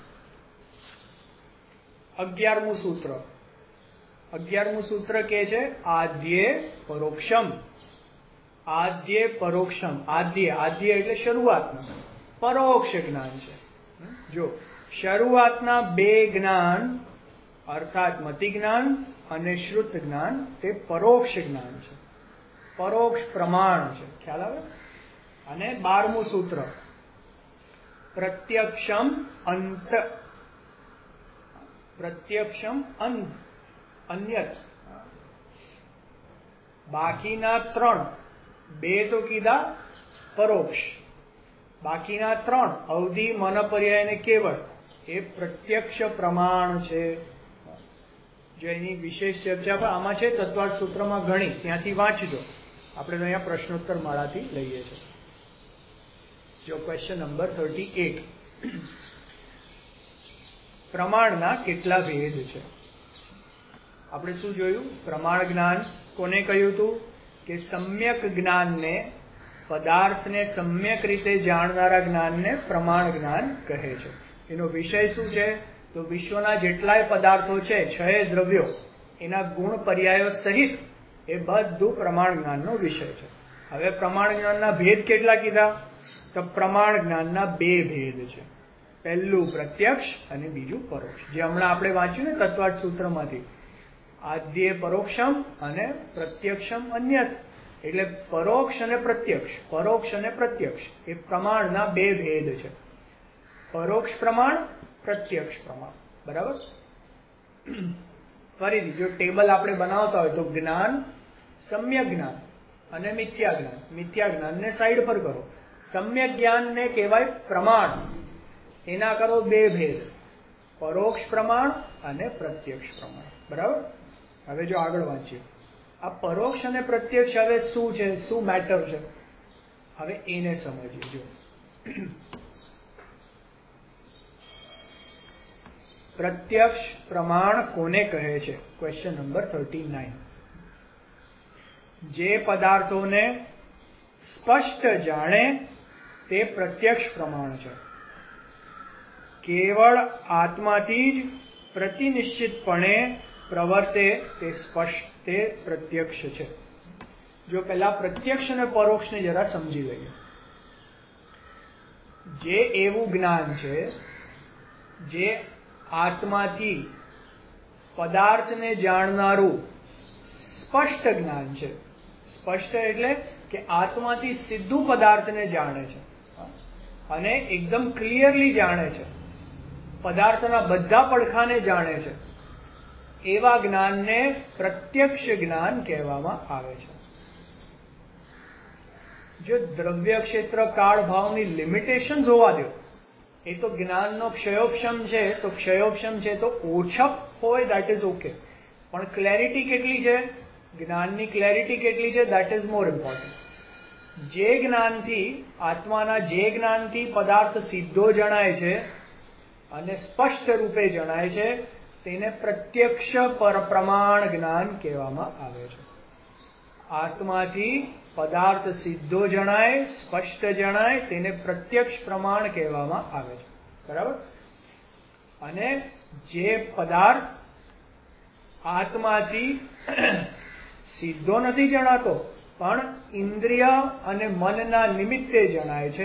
11મું સૂત્ર. 11મું સૂત્ર કે છે આદ્ય પરોક્ષમ. આદ્ય પરોક્ષમ. આદ્ય એટલે શરૂઆતનું, પરોક્ષ જ્ઞાન છે. જો શરૂઆતના 2 જ્ઞાન અર્થાત મતિ જ્ઞાન અને શ્રુત જ્ઞાન તે પરોક્ષ જ્ઞાન છે, પરોક્ષ પ્રમાણ છે. ખ્યાલ આવે? અને 12મું સૂત્ર પ્રત્યક્ષમ અંત. પ્રત્યક્ષમ અન્યત. બાકીના 3, 2 તો કીધા પરોક્ષ, બાકીના 3 અવધિ, મન, પર્યાય અને કેવળ એ પ્રત્યક્ષ પ્રમાણ છે. જો એની વિશેષ ચર્ચા પણ આમાં છે તત્વાર્થ સૂત્રમાં ઘણી, ત્યાંથી વાંચજો. આપણે તો અહીંયા પ્રશ્નોત્તર માળાથી લઈએ છીએ. જો ક્વેશ્ચન નંબર 38, પ્રમાણના કેટલા ભેદ છે? આપણે શું જોયું? પ્રમાણ જ્ઞાન કોને કહ્યું હતું? કે સમ્યક જ્ઞાનને, પદાર્થને સમ્યક રીતે જાણનારા જ્ઞાનને પ્રમાણ જ્ઞાન કહે છે. એનો વિષય શું છે? તો વિશ્વના જેટલાય પદાર્થો છે, 6 દ્રવ્યો, એના ગુણ પર્યાયો સહિત એ બધું પ્રમાણ જ્ઞાનનો વિષય છે. હવે પ્રમાણ જ્ઞાનના ભેદ કેટલા કીધા? તો પ્રમાણ જ્ઞાનના 2 ભેદ છે. પહેલું પ્રત્યક્ષ અને બીજું પરોક્ષ. જે હમણાં આપણે વાંચ્યું ને તત્વાર્થ સૂત્રમાંથી, આદ્ય પરોક્ષમ અને પ્રત્યક્ષમ અન્યત. એટલે પરોક્ષ અને પ્રત્યક્ષ, પરોક્ષ અને પ્રત્યક્ષ એ પ્રમાણના 2 ભેદ છે. પરોક્ષ પ્રમાણ, પ્રત્યક્ષ પ્રમાણ. બરાબર? ફરીથી જો ટેબલ આપણે બનાવતા હોય તો જ્ઞાન, સમ્યક જ્ઞાન અને મિથ્યા જ્ઞાન. મિથ્યા જ્ઞાનને સાઈડ પર કરો. સમ્યક જ્ઞાનને કહેવાય પ્રમાણ. એના કરો 2 ભેદ, પરોક્ષ પ્રમાણ અને પ્રત્યક્ષ પ્રમાણ. બરાબર? હવે જો આગળ વાંચીએ, આ પરોક્ષ અને પ્રત્યક્ષ હવે શું છે, શું મેટર છે, હવે એને સમજીએ. જો પ્રત્યક્ષ પ્રમાણ કોને કહે છે? Question number 39. જે પદાર્થોને સ્પષ્ટ જાણે તે પ્રત્યક્ષ પ્રમાણ છે. કેવળ આત્માથી જ પ્રતિનિશ્ચિતપણે પ્રવર્તે તે સ્પષ્ટ, તે પ્રત્યક્ષ છે. જો પહેલા પ્રત્યક્ષ અને પરોક્ષને જરા સમજી લઈએ. જે એવું જ્ઞાન છે જે આત્માથી પદાર્થને જાણનારું સ્પષ્ટ જ્ઞાન છે. સ્પષ્ટ એટલે કે આત્માથી સીધું પદાર્થને જાણે છે અને એકદમ ક્લિયરલી જાણે છે, પદાર્થના બધા પડખાને જાણે છે. એવા જ્ઞાનને પ્રત્યક્ષ જ્ઞાન કહેવામાં આવે છે. જો દ્રવ્ય ક્ષેત્ર કાળ ભાવની લિમિટેશન હોવા દો, એ તો જ્ઞાનનો ક્ષયોપશમ છે, તો ક્ષયોપશમ છે તો ઓછપ હોય દેટ ઇઝ ઓકે, પણ ક્લેરિટી કેટલી છે, જ્ઞાનની ક્લેરિટી કેટલી છે, દેટ ઇઝ મોર ઇમ્પોર્ટન્ટ. જે જ્ઞાનથી, આત્માના જે જ્ઞાનથી પદાર્થ સીધો જણાય છે અને સ્પષ્ટ રૂપે જણાય છે તેને પ્રત્યક્ષ પ્રમાણ જ્ઞાન કહેવામાં આવે છે. આત્માથી પદાર્થ સીધો જણાય, સ્પષ્ટ જણાય તેને પ્રત્યક્ષ પ્રમાણ કહેવામાં આવે છે. બરાબર? અને જે પદાર્થ આત્માથી સીધો નથી જણાતો પણ ઇન્દ્રિય અને મનના નિમિત્તે જણાય છે,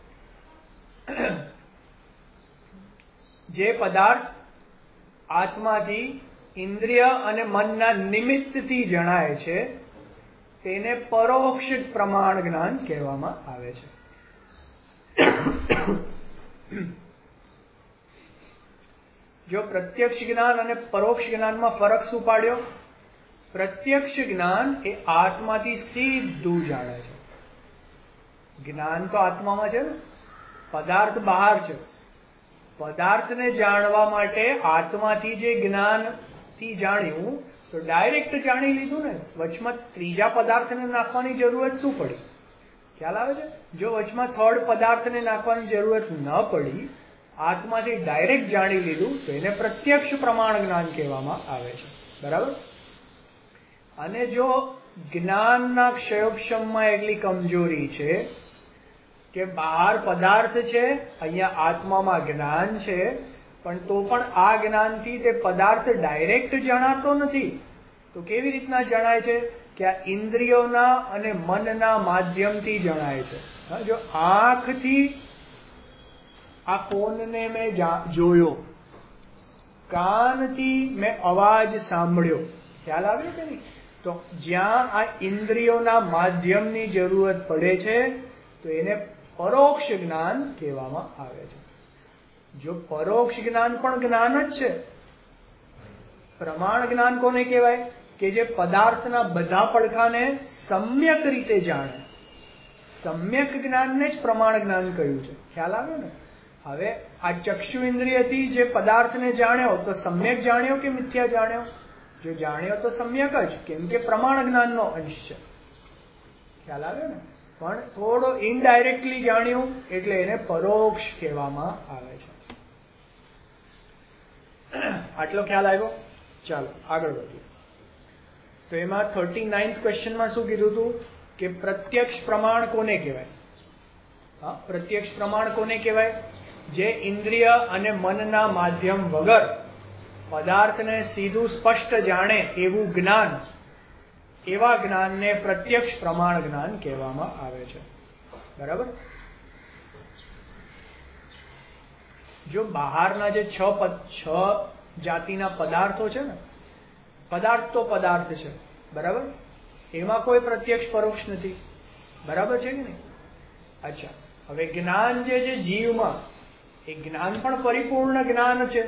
જે પદાર્થ આત્માથી ઇન્દ્રિય અને મનના નિમિત્તથી જણાય છે તેને પરોક્ષ પ્રમાણ જ્ઞાન કહેવામાં આવે છે. જો પ્રત્યક્ષ જ્ઞાન અને પરોક્ષ જ્ઞાનમાં ફરક શું પાડ્યો? પ્રત્યક્ષ જ્ઞાન એ આત્માથી સીધું જાણે છે. જ્ઞાન તો આત્મામાં છે ને, પદાર્થ બહાર છે. પદાર્થને જાણવા માટે આત્માથી જે જ્ઞાનથી જાણ્યું તો ડાયરેક્ટ જાણી લીધું ને, વચમાં ત્રીજા પદાર્થને નાખવાની જરૂરત શું પડી? ખ્યાલ આવે છે? જો વચમાં થર્ડ પદાર્થને નાખવાની જરૂરત ન પડી, આત્માથી ડાયરેક્ટ જાણી લીધું તો એને પ્રત્યક્ષ પ્રમાણ જ્ઞાન કહેવામાં આવે છે. બરાબર? અને જો જ્ઞાનના ક્ષયોપશમમાં એટલી કમજોરી છે કે બહાર પદાર્થ છે, અહીંયા આત્મામાં જ્ઞાન છે, પણ તો પણ આ જ્ઞાનથી તે પદાર્થ ડાયરેક્ટ જણાતો નથી. તો કેવી રીતના જણાય છે? કે આ ઇન્દ્રિયોના અને મનના માધ્યમથી જણાય છે. જો આંખથી આ ફોનને મેં જોયો, કાનથી મેં અવાજ સાંભળ્યો, ખ્યાલ આવ્યો કે નહીં? તો જ્યાં આ ઇન્દ્રિયોના માધ્યમની જરૂરત પડે છે તો એને પરોક્ષ જ્ઞાન કહેવામાં આવે છે. જો પરોક્ષ જ્ઞાન પણ જ્ઞાન જ છે. પ્રમાણ જ્ઞાન કોને કહેવાય? કે જે પદાર્થના બધા પડખાને સમ્યક રીતે જાણે. સમ્યક જ્ઞાનને જ પ્રમાણ જ્ઞાન કહ્યું છે. ખ્યાલ આવ્યો ને? હવે આ ચક્ષુ ઇન્દ્રિયથી જે પદાર્થને જાણ્યો તો સમ્યક જાણ્યો કે મિથ્યા જાણ્યો? જો જાણ્યો તો સમ્યક જ, કેમ કે પ્રમાણ જ્ઞાનનો અંશ છે. ખ્યાલ આવ્યો ને? પણ થોડો ઇનડાયરેક્ટલી જાણ્યું એટલે એને પરોક્ષ કહેવામાં આવે છે. આટલો ખ્યાલ આવ્યો? ચાલો આગળ વધીએ. તો એમાં 39th ક્વેશ્ચનમાં શું કીધું હતું કે પ્રત્યક્ષ પ્રમાણ કોને કહેવાય? હા, પ્રત્યક્ષ પ્રમાણ કોને કહેવાય? જે ઇન્દ્રિય અને મનના માધ્યમ વગર પદાર્થને સીધું સ્પષ્ટ જાણે એવું જ્ઞાન, એવા જ્ઞાનને પ્રત્યક્ષ પ્રમાણ જ્ઞાન કહેવામાં આવે છે. બરાબર? જો બહારના જે છ જાતિના પદાર્થો છે ને, પદાર્થ તો પદાર્થ છે, બરાબર? એમાં કોઈ પ્રત્યક્ષ પરોક્ષ નથી. બરાબર છે કે નહીં? અચ્છા, હવે જ્ઞાન જે છે જીવમાં, એ જ્ઞાન પણ પરિપૂર્ણ જ્ઞાન છે.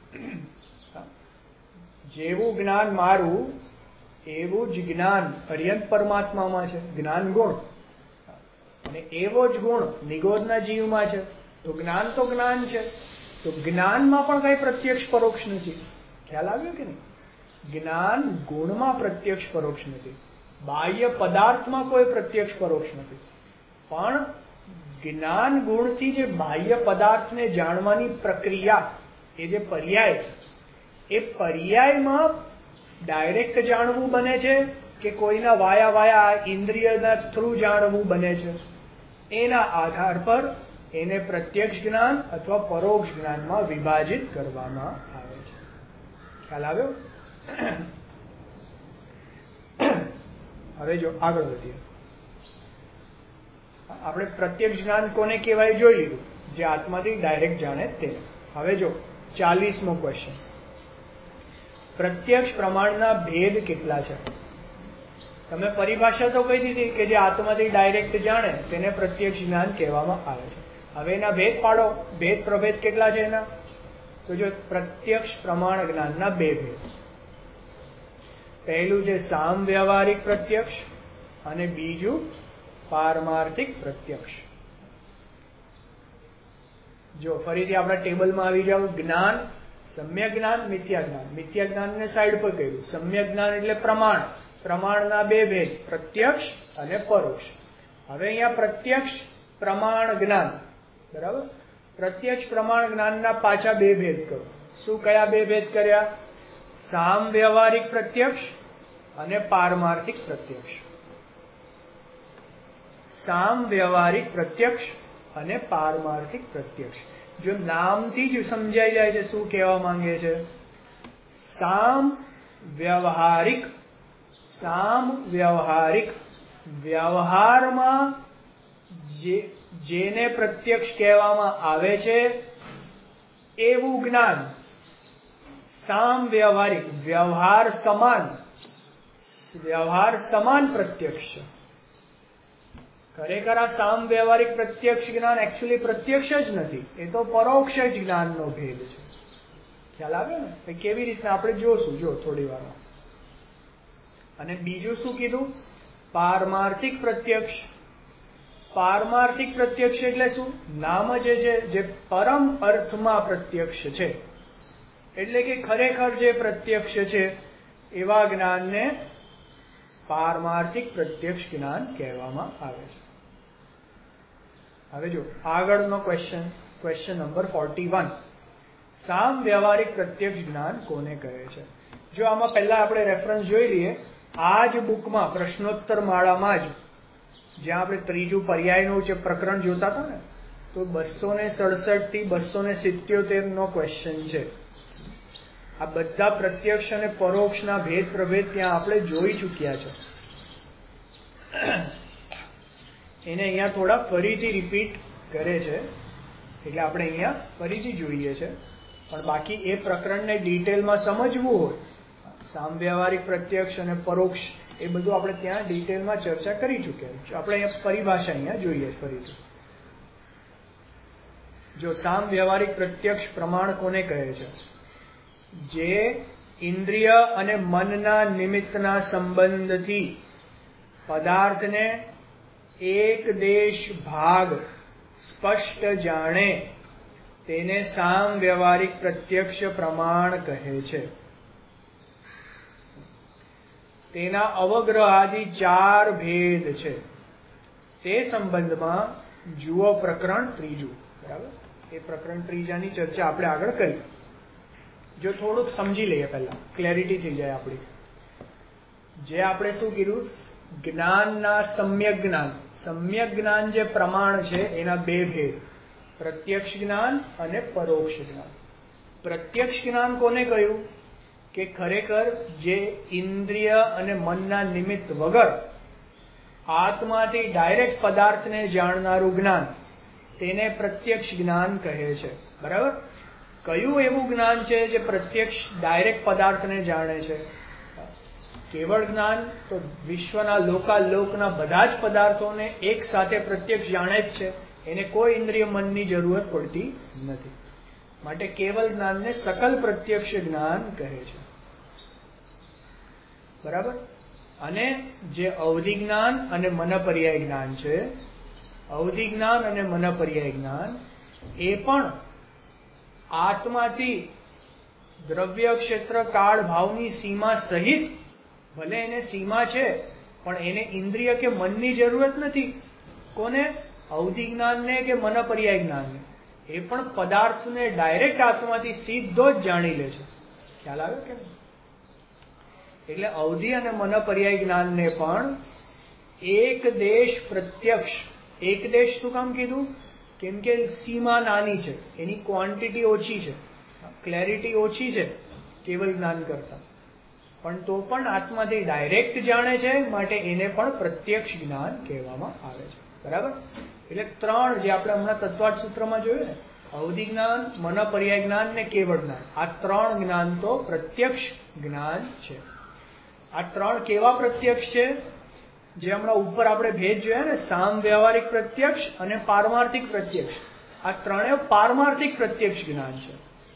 જેવું જ્ઞાન મારું એવું જ જ્ઞાન અર્યંત પરમાત્મામાં છે, જ્ઞાન ગુણ. અને એવો જ ગુણ નિગોદના જીવમાં છે. તો જ્ઞાન છે. તો જ્ઞાનમાં પણ કઈ પ્રત્યક્ષ પરોક્ષ નથી. ખ્યાલ આવ્યો કે નહીં? જ્ઞાન ગુણમાં પ્રત્યક્ષ પરોક્ષ નથી. બાહ્ય પદાર્થમાં કોઈ પ્રત્યક્ષ પરોક્ષ નથી. પણ જ્ઞાન ગુણથી જે બાહ્ય પદાર્થને જાણવાની પ્રક્રિયા, એ જે પર્યાય, એ પર્યાયમાં ડાયરેક્ટ જાણવું બને છે કે કોઈના વાયા ઇન્દ્રિયના થ્રુ જાણવું બને છે, એના આધાર પર એને પ્રત્યક્ષ જ્ઞાન અથવા પરોક્ષ જ્ઞાનમાં વિભાજિત કરવામાં આવે છે. ખ્યાલ આવ્યો? હવે જો આગળ વધીએ. આપણે પ્રત્યક્ષ જ્ઞાન કોને કહેવાય જોઈ લીધું, જે આત્માથી ડાયરેક્ટ જાણે તે. હવે જો 40મો ક્વેશ્ચન, પ્રત્યક્ષ પ્રમાણના ભેદ કેટલા છે? તમે પરિભાષા તો કહી દીધી કે જે આત્માથી ડાયરેક્ટ જાણે તેને પ્રત્યક્ષ જ્ઞાન કહેવામાં આવે છે. હવે એના ભેદ પાડો. ભેદ પ્રભેદ કેટલા છે એના? તો જો પ્રત્યક્ષ પ્રમાણ જ્ઞાનના બે ભેદ. પહેલું છે સામ વ્યવહારિક પ્રત્યક્ષ અને બીજું પારમાર્થિક પ્રત્યક્ષ. જો ફરીથી આપણા ટેબલમાં આવી જાવ. જ્ઞાન, સમ્યક જ્ઞાન, મિથ્યા જ્ઞાન. મિથ્યા જ્ઞાનને સાઈડ પર કહ્યું. સમ્યક જ્ઞાન એટલે પ્રમાણ. પ્રમાણના બે ભેદ, પ્રત્યક્ષ અને પરોક્ષ. હવે અહીંયા પ્રત્યક્ષ પ્રમાણ જ્ઞાન, બરાબર? પ્રત્યક્ષ પ્રમાણ જ્ઞાનના પાછા બે ભેદ કરો. શું કયા બે ભેદ કર્યા? સામ વ્યવહારિક પ્રત્યક્ષ અને પારમાર્થિક પ્રત્યક્ષ. સામ વ્યવહારિક પ્રત્યક્ષ અને પારમાર્થિક પ્રત્યક્ષ. જો નામથી જ સમજાઈ જાય છે શું કહેવા માંગે છે. સામ વ્યવહારિક, વ્યવહારમાં જેને પ્રત્યક્ષ કહેવામાં આવે છે એવું જ્ઞાન. સામ વ્યવહારિક, વ્યવહાર સમાન પ્રત્યક્ષ. ખરેખર આ સામ વ્યવહારિક પ્રત્યક્ષ જ્ઞાન એકચ્યુઅલી પ્રત્યક્ષ જ નથી, એ તો પરોક્ષ જ જ્ઞાનનો ભેદ છે. ખ્યાલ આવ્યો ને? કેવી રીતના આપણે જોશું જો થોડી વારમાં. અને બીજું શું કીધું? પારમાર્થિક પ્રત્યક્ષ. પારમાર્થિક પ્રત્યક્ષ એટલે શું? નામ જે છે જે પરમ અર્થમાં પ્રત્યક્ષ છે, એટલે કે ખરેખર જે પ્રત્યક્ષ છે એવા જ્ઞાનને પારમાર્થિક પ્રત્યક્ષ જ્ઞાન કહેવામાં આવે છે. હવે જો આગળનો ક્વેશ્ચન નંબર 41. સામ વ્યવહારિક પ્રત્યક્ષ જ્ઞાન કોને કહે છે? જો આમાં પહેલા આપણે રેફરન્સ જોઈ લઈએ. આ જ બુકમાં પ્રશ્નોત્તર માળામાં જ જ્યાં આપણે ત્રીજું પર્યાયનું જે પ્રકરણ જોતા હતા ને, તો 267 થી 277 નો ક્વેશ્ચન છે. આ બધા પ્રત્યક્ષ અને પરોક્ષના ભેદ પ્રભેદ ત્યાં આપણે જોઈ ચૂક્યા છે. એને અહીંયા થોડા ફરીથી રિપીટ કરે છે, એટલે આપણે અહીંયા ફરીથી જોઈએ છે. પણ બાકી એ પ્રકરણને ડિટેલમાં સમજવું હોય, સામ વ્યવહારિક પ્રત્યક્ષ અને પરોક્ષ એ બધું આપણે ત્યાં ડિટેલમાં ચર્ચા કરી ચૂક્યા. આપણે અહીંયા પરિભાષા અહીંયા જોઈએ ફરીથી. જો સામ વ્યવહારિક પ્રત્યક્ષ પ્રમાણ કોને કહે છે? જે ઇન્દ્રિય અને મનના નિમિત્તના સંબંધથી પદાર્થને એક દેશ ભાગ સ્પષ્ટ જાણે તેને સામ વ્યવહારિક પ્રત્યક્ષ પ્રમાણ કહે છે. તેના અવગ્રહ આદિ 4 ભેદ છે. તે સંબંધમાં જુઓ પ્રકરણ 3. બરાબર, એ પ્રકરણ 3 ચર્ચા આપણે આગળ કરી. જો થોડુંક સમજી લઈએ, પહેલા ક્લેરિટી થઈ જાય આપણી. જે આપણે શું કીધું, જ્ઞાનના સમ્યક જ્ઞાન, સમ્યક જ્ઞાન જે પ્રમાણ છે એના 2 ભેદ, પ્રત્યક્ષ જ્ઞાન અને પરોક્ષ જ્ઞાન. પ્રત્યક્ષ જ્ઞાન કોને કહ્યું? કે ખરેખર જે ઇન્દ્રિય અને મનના નિમિત્ત વગર આત્માથી ડાયરેક્ટ પદાર્થને જાણનારું જ્ઞાન, તેને પ્રત્યક્ષ જ્ઞાન કહે છે. બરાબર, કયું એવું જ્ઞાન છે જે પ્રત્યક્ષ ડાયરેક્ટ પદાર્થને જાણે છે? કેવળ જ્ઞાન તો વિશ્વના લોકાલોકના બધા જ પદાર્થોને એક સાથે પ્રત્યક્ષ જાણે જ છે. એને કોઈ ઇન્દ્રિય મનની જરૂરત પડતી નથી. માટે કેવલ જ્ઞાનને સકલ પ્રત્યક્ષ જ્ઞાન કહે છે. બરાબર, અને જે અવધિ જ્ઞાન અને મનપર્યાય જ્ઞાન છે, અવધિ જ્ઞાન અને મનપર્યાય જ્ઞાન એ પણ આત્માથી દ્રવ્ય ક્ષેત્ર કાળ ભાવની સીમા સહિત, ભલે એને સીમા છે પણ એને ઇન્દ્રિય કે મનની જરૂરત નથી. કોને? અવધિ જ્ઞાનને કે મનપર્યાય જ્ઞાનને. એ પણ પદાર્થને ડાયરેક્ટ આત્માથી સીધો જ જાણી લે છે. ખ્યાલ આવે કે? એટલે અવધિ અને મનપર્યાય જ્ઞાનને પણ એક દેશ પ્રત્યક્ષ. એક દેશ શું કામ કીધું? કેમ કે સીમા નાની છે, એની ક્વોન્ટિટી ઓછી છે, ક્લેરિટી ઓછી છે કેવલ જ્ઞાન કરતા, પણ તો પણ આત્માથી ડાયરેક્ટ જાણે છે, માટે એને પણ પ્રત્યક્ષ જ્ઞાન કહેવામાં આવે છે. બરાબર, એટલે 3 જે આપણે હમણાં તત્વાર્થ સૂત્રમાં જોયું ને, અવધિ જ્ઞાન, મનપર્યાય જ્ઞાન ને કેવળ જ્ઞાન, આ 3 જ્ઞાન તો પ્રત્યક્ષ જ્ઞાન છે. આ 3 કેવા પ્રત્યક્ષ છે? જે હમણાં ઉપર આપણે ભેદ જોયા ને, સામ વ્યવહારિક પ્રત્યક્ષ અને પારમાર્થિક પ્રત્યક્ષ. આ 3 પારમાર્થિક પ્રત્યક્ષ જ્ઞાન છે.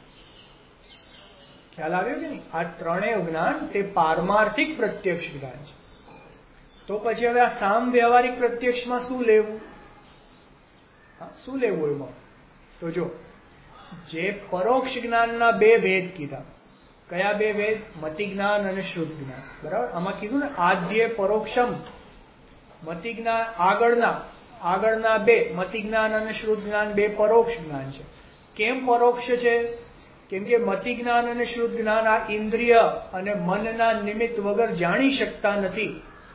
ખ્યાલ આવ્યો કે નહીં? આ 3 જ્ઞાન તે પારમાર્થિક પ્રત્યક્ષ જ્ઞાન છે. તો પછી હવે આ સામ વ્યવહારિક પ્રત્યક્ષમાં શું લેવું? શું લેવું એમાં? તો જો, જે પરોક્ષ જ્ઞાનના 2 ભેદ કીધા. કયા 2 ભેદ? મતિ જ્ઞાન અને શ્રુત જ્ઞાન. બરાબર, આમાં કીધું ને, આદ્ય પરોક્ષમ. મતિ જ્ઞાન આગળના 2 મતિ જ્ઞાન અને શ્રુત જ્ઞાન 2 પરોક્ષ જ્ઞાન છે. કેમ પરોક્ષ છે? કેમ કે મતિ જ્ઞાન અને શ્રુત જ્ઞાન આ ઇન્દ્રિય અને મનના નિમિત્ત વગર જાણી શકતા નથી.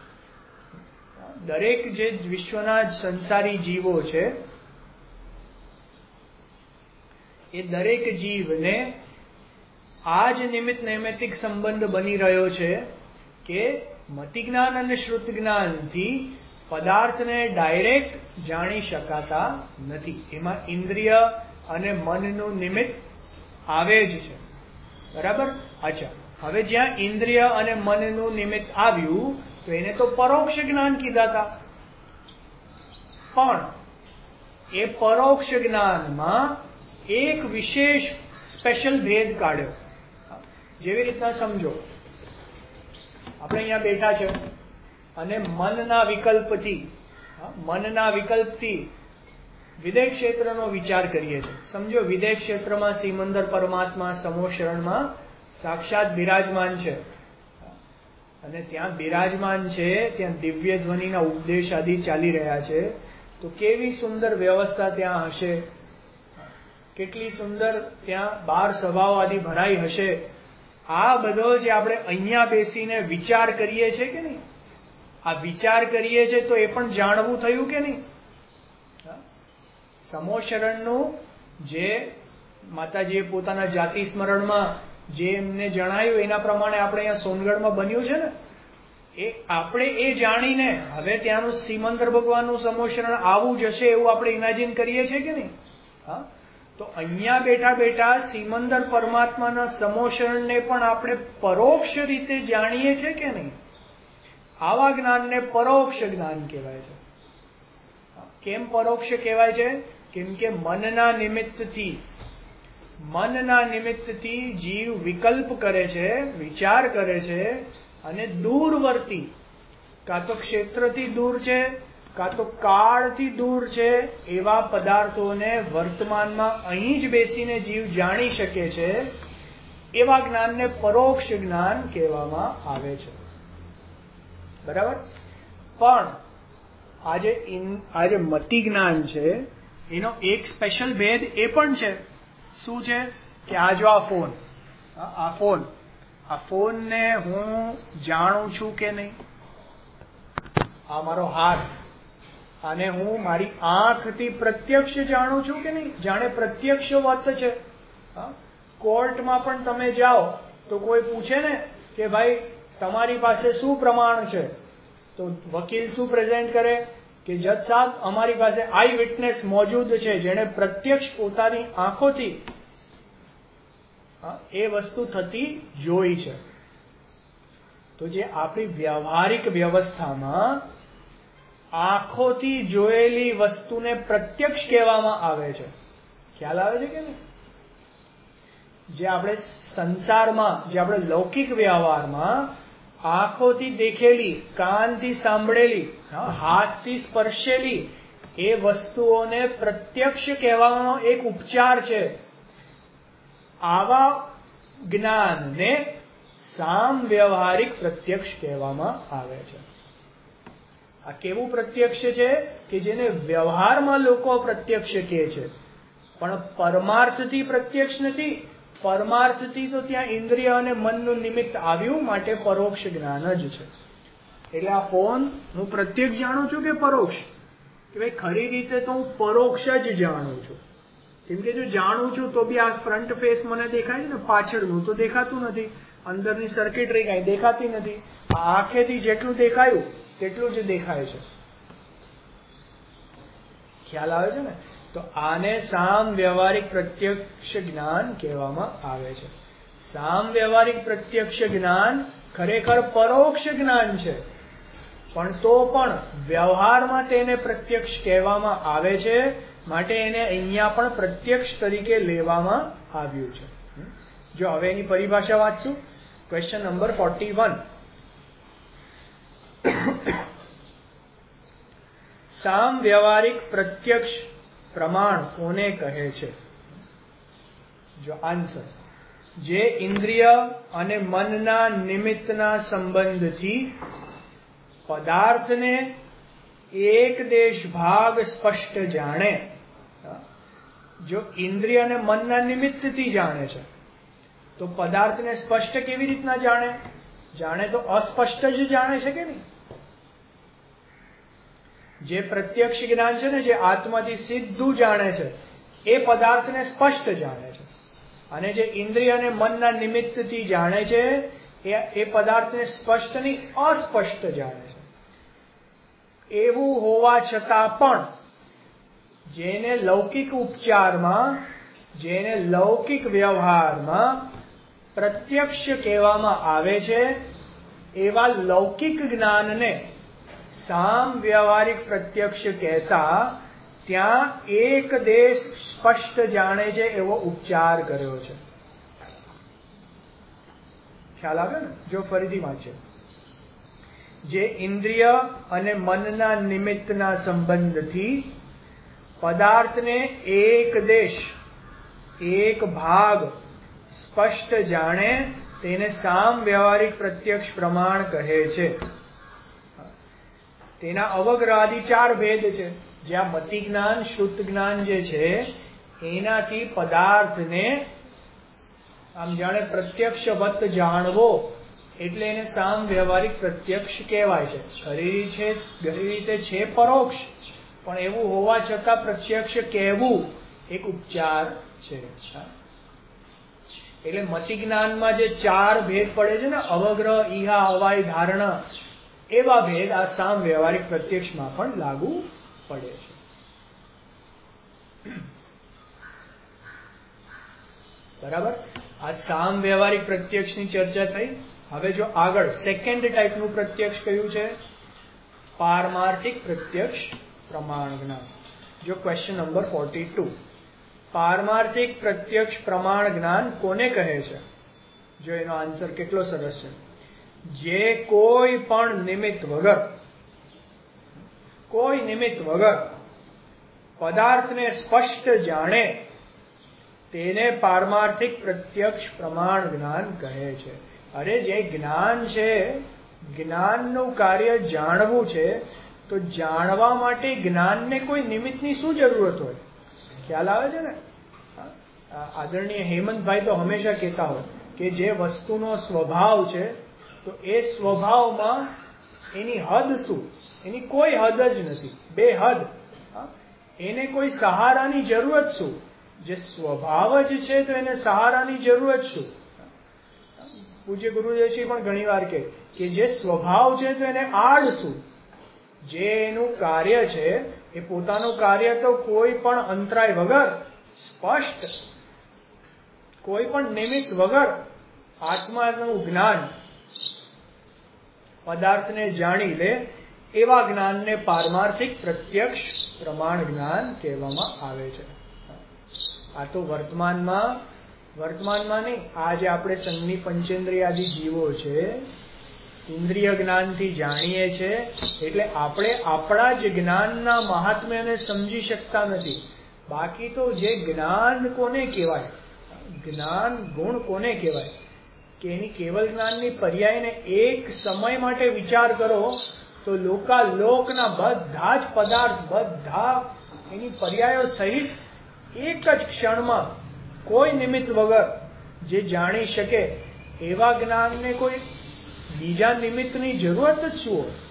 દરેક જે વિશ્વના સંસારી જીવો છે, એ દરેક જીવને આ જ નિમિત્ત નૈમિત્તિક સંબંધ બની રહ્યો છે કે મતિ જ્ઞાન અને શ્રુત જ્ઞાનથી પદાર્થને ડાયરેક્ટ જાણી શકાતા નથી. એમાં ઇન્દ્રિય અને મનનું નિમિત્ત આવે જ છે. બરાબર, અચ્છા, હવે જ્યાં ઇન્દ્રિય અને મનનું નિમિત્ત આવ્યું તો એને તો પરોક્ષ જ્ઞાન કીધા હતા. પણ એ પરોક્ષ જ્ઞાનમાં એક વિશેષ સ્પેશિયલ ભેદ કાઢ્યો. જેવી રીતના સમજો, આપણે અહીંયા બેઠા છે અને મનના વિકલ્પથી વિદેહ ક્ષેત્રનો વિચાર કરીએ છીએ. સમજો, વિદેહ ક્ષેત્રમાં સિમંદર પરમાત્મા સમોશરણમાં સાક્ષાત બિરાજમાન છે, અને ત્યાં બિરાજમાન છે, ત્યાં દિવ્ય ધ્વનિના ઉપદેશ આદિ ચાલી રહ્યા છે. તો કેવી સુંદર વ્યવસ્થા ત્યાં હશે, કેટલી સુંદર ત્યાં બાર સભાઓ આદિ ભરાઈ હશે. આ બધો જે આપણે અહીંયા બેસીને વિચાર કરીએ છીએ કે નહીં, આ વિચાર કરીએ છીએ તો એ પણ જાણવું થયું કે નહીં? સમોશરણનું જે માતાજીએ પોતાના જાતિ સ્મરણમાં જે એમને જણાયું એના પ્રમાણે આપણે અહીંયા સોનગઢમાં બન્યું છે ને, એ આપણે એ જાણીને હવે ત્યાંનું સિમંદર ભગવાનનું સમોશરણ આવું જશે એવું આપણે ઇમેજિન કરીએ છીએ કે નહીં? હા, તો અહીંયા બેઠા બેઠા સિમંદર પરમાત્માના સમોશરણને પણ આપણે પરોક્ષ રીતે જાણીએ છીએ કે નહીં? આવા જ્ઞાનને પરોક્ષ જ્ઞાન કહેવાય છે. કેમ પરોક્ષ કહેવાય છે? કેમ કે મનના નિમિત્તથી જીવ વિકલ્પ કરે છે, વિચાર કરે છે, અને દૂરવર્તી, કાં તો ક્ષેત્રથી દૂર છે, કાં તો કાળથી દૂર છે, એવા પદાર્થોને વર્તમાનમાં અહીં જ બેસીને જીવ જાણી શકે છે. એવા જ્ઞાનને પરોક્ષ જ્ઞાન કહેવામાં આવે છે. બરાબર? પણ આજે મતિ જ્ઞાન છે એનો એક સ્પેશિયલ ભેદ એ પણ છે. શું છે? કે આ જો આ ફોનને હું જાણું છું કે નહીં? આ મારો હાથ, અને હું મારી આંખથી પ્રત્યક્ષ જાણું છું કે નહીં? જાણે પ્રત્યક્ષ વત છે. કોર્ટમાં પણ તમે જાઓ તો કોઈ પૂછે ને કે ભાઈ તમારી પાસે શું પ્રમાણ છે? તો વકીલ શું પ્રેઝન્ટ કરે કે જજ સાહેબ અમારી પાસે આઈ વિટનેસ મોજૂદ છે, જેણે પ્રત્યક્ષ પોતાની આંખોથી એ વસ્તુ થતી જોઈ છે. તો જે આપણી વ્યવહારિક વ્યવસ્થામાં આંખોથી જોયેલી વસ્તુને પ્રત્યક્ષ કહેવામાં આવે છે. ખ્યાલ આવે છે કે નહીં? જે આપણે સંસારમાં, જે આપણે લૌકિક વ્યવહારમાં આંખોથી દેખેલી, કાનથી સાંભળેલી, હાથથી સ્પર્શેલી એ વસ્તુઓને પ્રત્યક્ષ કહેવાનો એક ઉપચાર છે. આવા જ્ઞાનને સામ વ્યવહારિક પ્રત્યક્ષ કહેવામાં આવે છે. આ કેવું પ્રત્યક્ષ છે? કે જેને વ્યવહારમાં લોકો પ્રત્યક્ષ કહે છે, પણ પરમાર્થથી પ્રત્યક્ષ નથી. પરમાર્થથી તો ત્યાં ઇન્દ્રિય અને મનનું નિમિત્ત આવ્યું, માટે પરોક્ષ જ્ઞાન જ છે. એટલે આ ફોન હું પ્રત્યક્ષ જાણું છું કે પરોક્ષ? કે ભાઈ ખરી રીતે તો હું પરોક્ષ જ જાણું છું. કેમ કે જો જાણું છું તો બી આ ફ્રન્ટ ફેસ મને દેખાય છે ને, પાછળનું તો દેખાતું નથી. અંદરની સર્કિટરી કઈ દેખાતી નથી. આ આંખેથી જેટલું દેખાયું તેટલું જ દેખાય છે. ખ્યાલ આવે છે ને? તો આને સામ વ્યવહારિક પ્રત્યક્ષ જ્ઞાન કહેવામાં આવે છે. સામ વ્યવહારિક પ્રત્યક્ષ જ્ઞાન ખરેખર પરોક્ષ જ્ઞાન છે, પણ તો પણ વ્યવહારમાં તેને પ્રત્યક્ષ કહેવામાં આવે છે, માટે એને અહીંયા પણ પ્રત્યક્ષ તરીકે લેવામાં આવ્યું છે. જો હવે એની પરિભાષા વાંચશું. Question number 41. સામ વ્યવહારિક પ્રત્યક્ષ પ્રમાણ કોને કહે છે? જો આન્સર, જે ઇન્દ્રિય અને મનના નિમિત્તના સંબંધથી પદાર્થને એક દેશ ભાગ સ્પષ્ટ જાણે. જો ઇન્દ્રિય અને મનના નિમિત્તથી જાણે છે તો પદાર્થને સ્પષ્ટ કેવી રીતના જાણે? જાણે તો અસ્પષ્ટ જ જાણે છે કે નહીં? જે પ્રત્યક્ષ જ્ઞાન છે ને, જે આત્માથી સીધું જાણે છે, એ પદાર્થને સ્પષ્ટ જાણે છે. અને જે ઇન્દ્રિય અને મનના નિમિત્તથી જાણે છે એ પદાર્થને સ્પષ્ટ નહીં, અસ્પષ્ટ જાણે છે. એવું હોવા છતાં પણ જેને લૌકિક ઉપચારમાં, જેને લૌકિક વ્યવહારમાં પ્રત્યક્ષ કહેવામાં આવે છે, એવા લૌકિક જ્ઞાનને સામ વ્યવહારિક પ્રત્યક્ષ કહેતા ત્યાં એક દેશ સ્પષ્ટ જાણે છે એવો ઉપચાર કર્યો છે. ખ્યાલ આવે ને? જો ફરીથી વાંચે. જે ઇન્દ્રિય અને મનના નિમિત્તના સંબંધથી પદાર્થને એક દેશ, એક ભાગ સ્પષ્ટ જાણે તેને સામ વ્યવહારિક પ્રત્યક્ષ પ્રમાણ કહે છે. તેના અવગ્રહાદી 4 ભેદ છે. જે આ મતિ જ્ઞાન, શ્રુત જ્ઞાન જે છે એનાથી પદાર્થને આમ જાણે પ્રત્યક્ષવત જાણવો, એટલે એને સામ વ્યવહારિક પ્રત્યક્ષ કહેવાય છે. ખરી રીતે છે પરોક્ષ, પણ એવું હોવા છતાં પ્રત્યક્ષ કહેવું એક ઉપચાર છે. એટલે મતિ જ્ઞાનમાં જે 4 ભેદ પડે છે ને, અવગ્રહ, ઈહા, અવાય, ધારણા, એવા ભેદ આ સામ વ્યવહારિક પ્રત્યક્ષમાં પણ લાગુ પડે છે. બરાબર? આ સામ વ્યવહારિક પ્રત્યક્ષની ચર્ચા થઈ. હવે જો આગળ સેકન્ડ ટાઈપનું પ્રત્યક્ષ કયું છે? પારમાર્થિક પ્રત્યક્ષ પ્રમાણ જ્ઞાન. જો ક્વેશ્ચન નંબર 42, પારમાર્થિક પ્રત્યક્ષ પ્રમાણ જ્ઞાન કોને કહે છે? જો એનો આન્સર કેટલો સરસ છે. જે કોઈ પણ નિમિત્ત વગર પદાર્થને સ્પષ્ટ જાણે તેને પારમાર્થિક પ્રત્યક્ષ પ્રમાણ જ્ઞાન કહે છે. અરે જે જ્ઞાન છે, જ્ઞાનનું કાર્ય જાણવું છે, તો જાણવા માટે જ્ઞાનને કોઈ નિમિત્તની શું જરૂરત હોય? ખ્યાલ આવે છે ને? આદરણીય હેમંતભાઈ તો હંમેશા કહેતા હોય કે જે વસ્તુનો સ્વભાવ છે, તો એ સ્વભાવમાં એની હદ શું? એની કોઈ હદ જ નથી, બેહદ. એને કોઈ સહારાની જરૂરત શું? જે સ્વભાવ જ છે તો એને સહારાની જરૂરત શું? પૂજ્ય ગુરુદેવજી પણ ઘણી વાર કહે કે જે સ્વભાવ છે તો એને આડ શું? જે એનું કાર્ય છે એ પોતાનું કાર્ય તો કોઈ પણ અંતરાય વગર સ્પષ્ટ, કોઈ પણ નિમિત્ત વગર આત્માનું જ્ઞાન પદાર્થને જાણી લે એવા જ્ઞાનને પારમાર્થિક પ્રત્યક્ષ પ્રમાણ જ્ઞાન કહેવામાં આવે છે. આ તો વર્તમાનમાં નહીં, આ જે આપણે સંઘની પંચેન્દ્રિયાદિ જીવો છે, ઇન્દ્રિય જ્ઞાનથી જાણીએ છે, એટલે આપણે આપણા જ જ્ઞાનના મહાત્મ્યને સમજી શકતા નથી. બાકી તો જે જ્ઞાન કોને કહેવાય, જ્ઞાન ગુણ કોને કહેવાય, કે એની કેવલ જ્ઞાનની પર્યાયને એક સમય માટે વિચાર કરો તો લોકાલોકના બધા જ પદાર્થ, બધા એની પર્યાયો સહિત એક જ ક્ષણમાં કોઈ નિમિત્ત વગર જે જાણી શકે એવા જ્ઞાનને કોઈ બીજા નિમિત્તની જરૂરત જ શું હોય?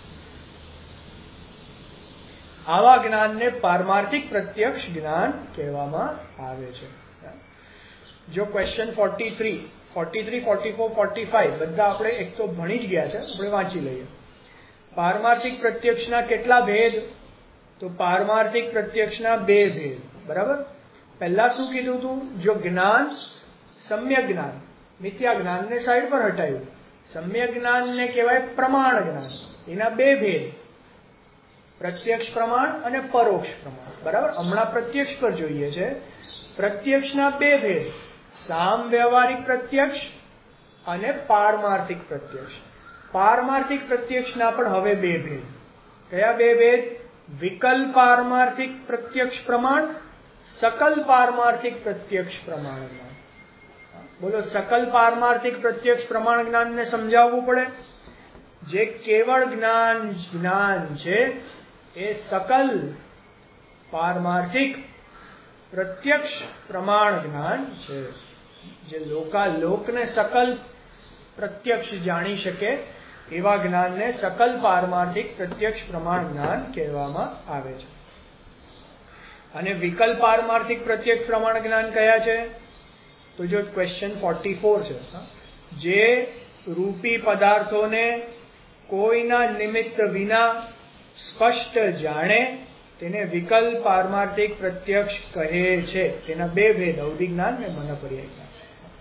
આવા જ્ઞાનને પારમાર્થિક પ્રત્યક્ષ જ્ઞાન કહેવામાં આવે છે. જો ક્વેશ્ચન 43, 44, 45 બધા આપણે એક તો ભણી જ ગયા છે, આપણે વાંચી લઈએ. પારમાર્થિક પ્રત્યક્ષના કેટલા ભેદ? તો પારમાર્થિક પ્રત્યક્ષના 2 ભેદ. બરાબર? પહેલા શું કીધું હતું? જો જ્ઞાન, સમ્યક જ્ઞાન, મિથ્યા જ્ઞાનને સાઈડ પર હટાયું. સમ્યક જ્ઞાનને કહેવાય પ્રમાણ જ્ઞાન. એના 2 ભેદ, પ્રત્યક્ષ પ્રમાણ અને પરોક્ષ પ્રમાણ. બરાબર? હમણાં પ્રત્યક્ષ પર જોઈએ છે. પ્રત્યક્ષના 2 ભેદ, સામ વ્યવહારિક પ્રત્યક્ષ અને પારમાર્થિક પ્રત્યક્ષ. પારમાર્થિક પ્રત્યક્ષના પણ હવે 2 ભેદ. કયા 2 ભેદ? વિકલ્પ પારમાર્થિક પ્રત્યક્ષ પ્રમાણ, સકલ પારમાર્થિક પ્રત્યક્ષ પ્રમાણ જ્ઞાન. બોલો, સકલ પારમાર્થિક પ્રત્યક્ષ પ્રમાણ જ્ઞાનને સમજાવવું પડે. જે કેવળ જ્ઞાન છે એ સકલ પારમાર્થિક પ્રત્યક્ષ પ્રમાણ જ્ઞાન છે. જે લોકાલોકને સકલ પ્રત્યક્ષ જાણી શકે એવા જ્ઞાનને સકલ પારમાર્થિક પ્રત્યક્ષ પ્રમાણ જ્ઞાન કહેવામાં આવે છે. અને વિકલ્પ પારમાર્થિક પ્રત્યક્ષ પ્રમાણ જ્ઞાન કયા છે? તો જો ક્વેશ્ચન 44 છે, જે રૂપી પદાર્થોને કોઈના નિમિત્ત વિના સ્પષ્ટ જાણે તેને વિકલ્પ પારમાર્થિક પ્રત્યક્ષ કહે છે. તેના 2 ભેદ, અવધિ જ્ઞાન અને મનપર્યાય જ્ઞાન.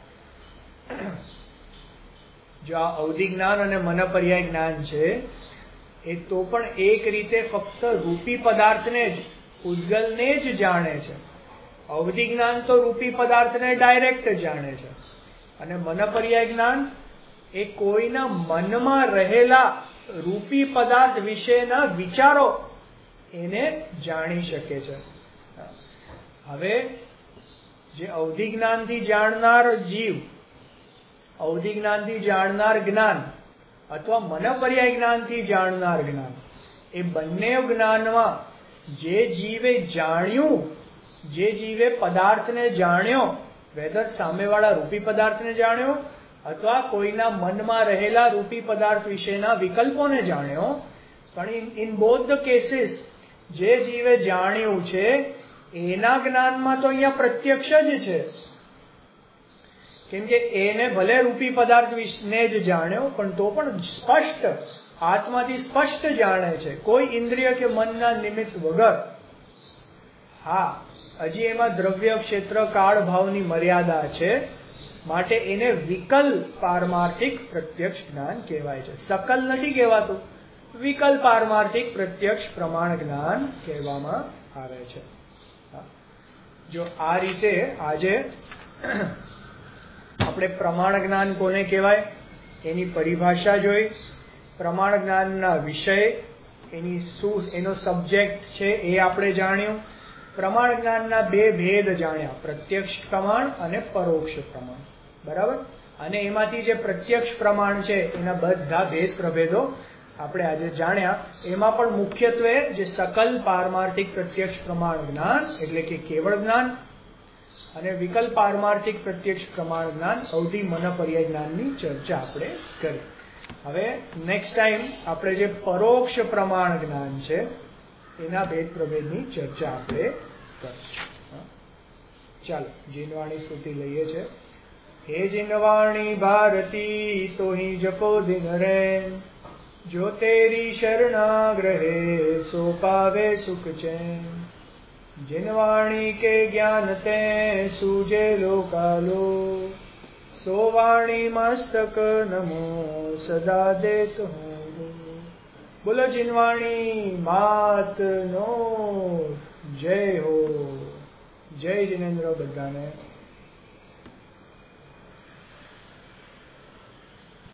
જો આ અવધિ જ્ઞાન અને મનપર્યાય જ્ઞાન છે એ તો પણ એક રીતે ફક્ત રૂપી પદાર્થને જ, ઉદ્ગલને જ જાણે છે. અવધિ જ્ઞાન તો રૂપી પદાર્થને ડાયરેક્ટ જાણે છે. અને મનપર્યાય જ્ઞાન એ કોઈના મનમાં રહેલા રૂપી પદાર્થ વિશેના વિચારો એને જાણી શકે છે. હવે જે અવધિ જ્ઞાનથી જાણનાર જીવ, અવધિ જ્ઞાનથી જાણનાર જ્ઞાન અથવા મનપર્યાય જ્ઞાનથી જાણનાર જ્ઞાન, એ બંને જ્ઞાનમાં જે જીવે જાણ્યું, જે જીવે પદાર્થને જાણ્યો, વેધર સામેવાળા રૂપી પદાર્થને જાણ્યો અથવા કોઈના મનમાં રહેલા રૂપી પદાર્થ વિશેના વિકલ્પોને જાણ્યો, પણ ઇન બોથ ધ કેસીસ જે જીવે જાણ્યું છે એના જ્ઞાનમાં તો અહીંયા પ્રત્યક્ષ જ છે. કેમ કે એને ભલે રૂપી પદાર્થ ને જ જાણ્યો, પણ તો પણ સ્પષ્ટ, આત્માથી સ્પષ્ટ જાણે છે, કોઈ ઇન્દ્રિય કે મનના નિમિત્ત વગર. હા, હજી એમાં દ્રવ્ય, ક્ષેત્ર, કાળ, ભાવની મર્યાદા છે. માટે એને વિકલ પારમાર્થિક પ્રત્યક્ષ જ્ઞાન કહેવાય છે. સકલ નથી કહેવાતું, વિકલ પારમાર્થિક પ્રત્યક્ષ પ્રમાણ જ્ઞાન કહેવામાં આવે છે. જો આ રીતે આજે આપણે પ્રમાણ જ્ઞાન કોને કહેવાય એની પરિભાષા જોઈ, પ્રમાણ જ્ઞાનના વિષય એનો સબ્જેક્ટ છે એ આપણે જાણ્યું, પ્રમાણ જ્ઞાનના બે ભેદ જાણ્યા, પ્રત્યક્ષ પ્રમાણ અને પરોક્ષ પ્રમાણ. બરાબર? અને એમાંથી જે પ્રત્યક્ષ પ્રમાણ છે એના બધા ભેદ પ્રભેદો આપણે આજે જાણ્યા. એમાં પણ મુખ્યત્વે જે સકલ પારમાર્થિક પ્રત્યક્ષ પ્રમાણ જ્ઞાન એટલે કે કેવળ જ્ઞાન અને વિકલ્પ પારમાર્થિક પ્રત્યક્ષ પ્રમાણ જ્ઞાન અવધિ મનપર્યાય જ્ઞાનની ચર્ચા આપણે કરી. હવે નેક્સ્ટ ટાઈમ આપણે જે પરોક્ષ પ્રમાણ જ્ઞાન છે એના ભેદ પ્રભેદની ચર્ચા આપણે કરીશું. ચાલો જીનવાણી સ્તુતિ લઈએ છે. હે જીનવાણી ભારતી તોહી જપો દિન રેન, જો તેરી શરણાગ્રહે સો પાવે સુખ ચેન. जिनवाणी के ज्ञान ते सूजे लोकालो, सो वाणी मस्तक नमो सदा देत हूँ. बोलो जिनवाणी मात नो जय हो. जय जिनेन्द्र बधाने.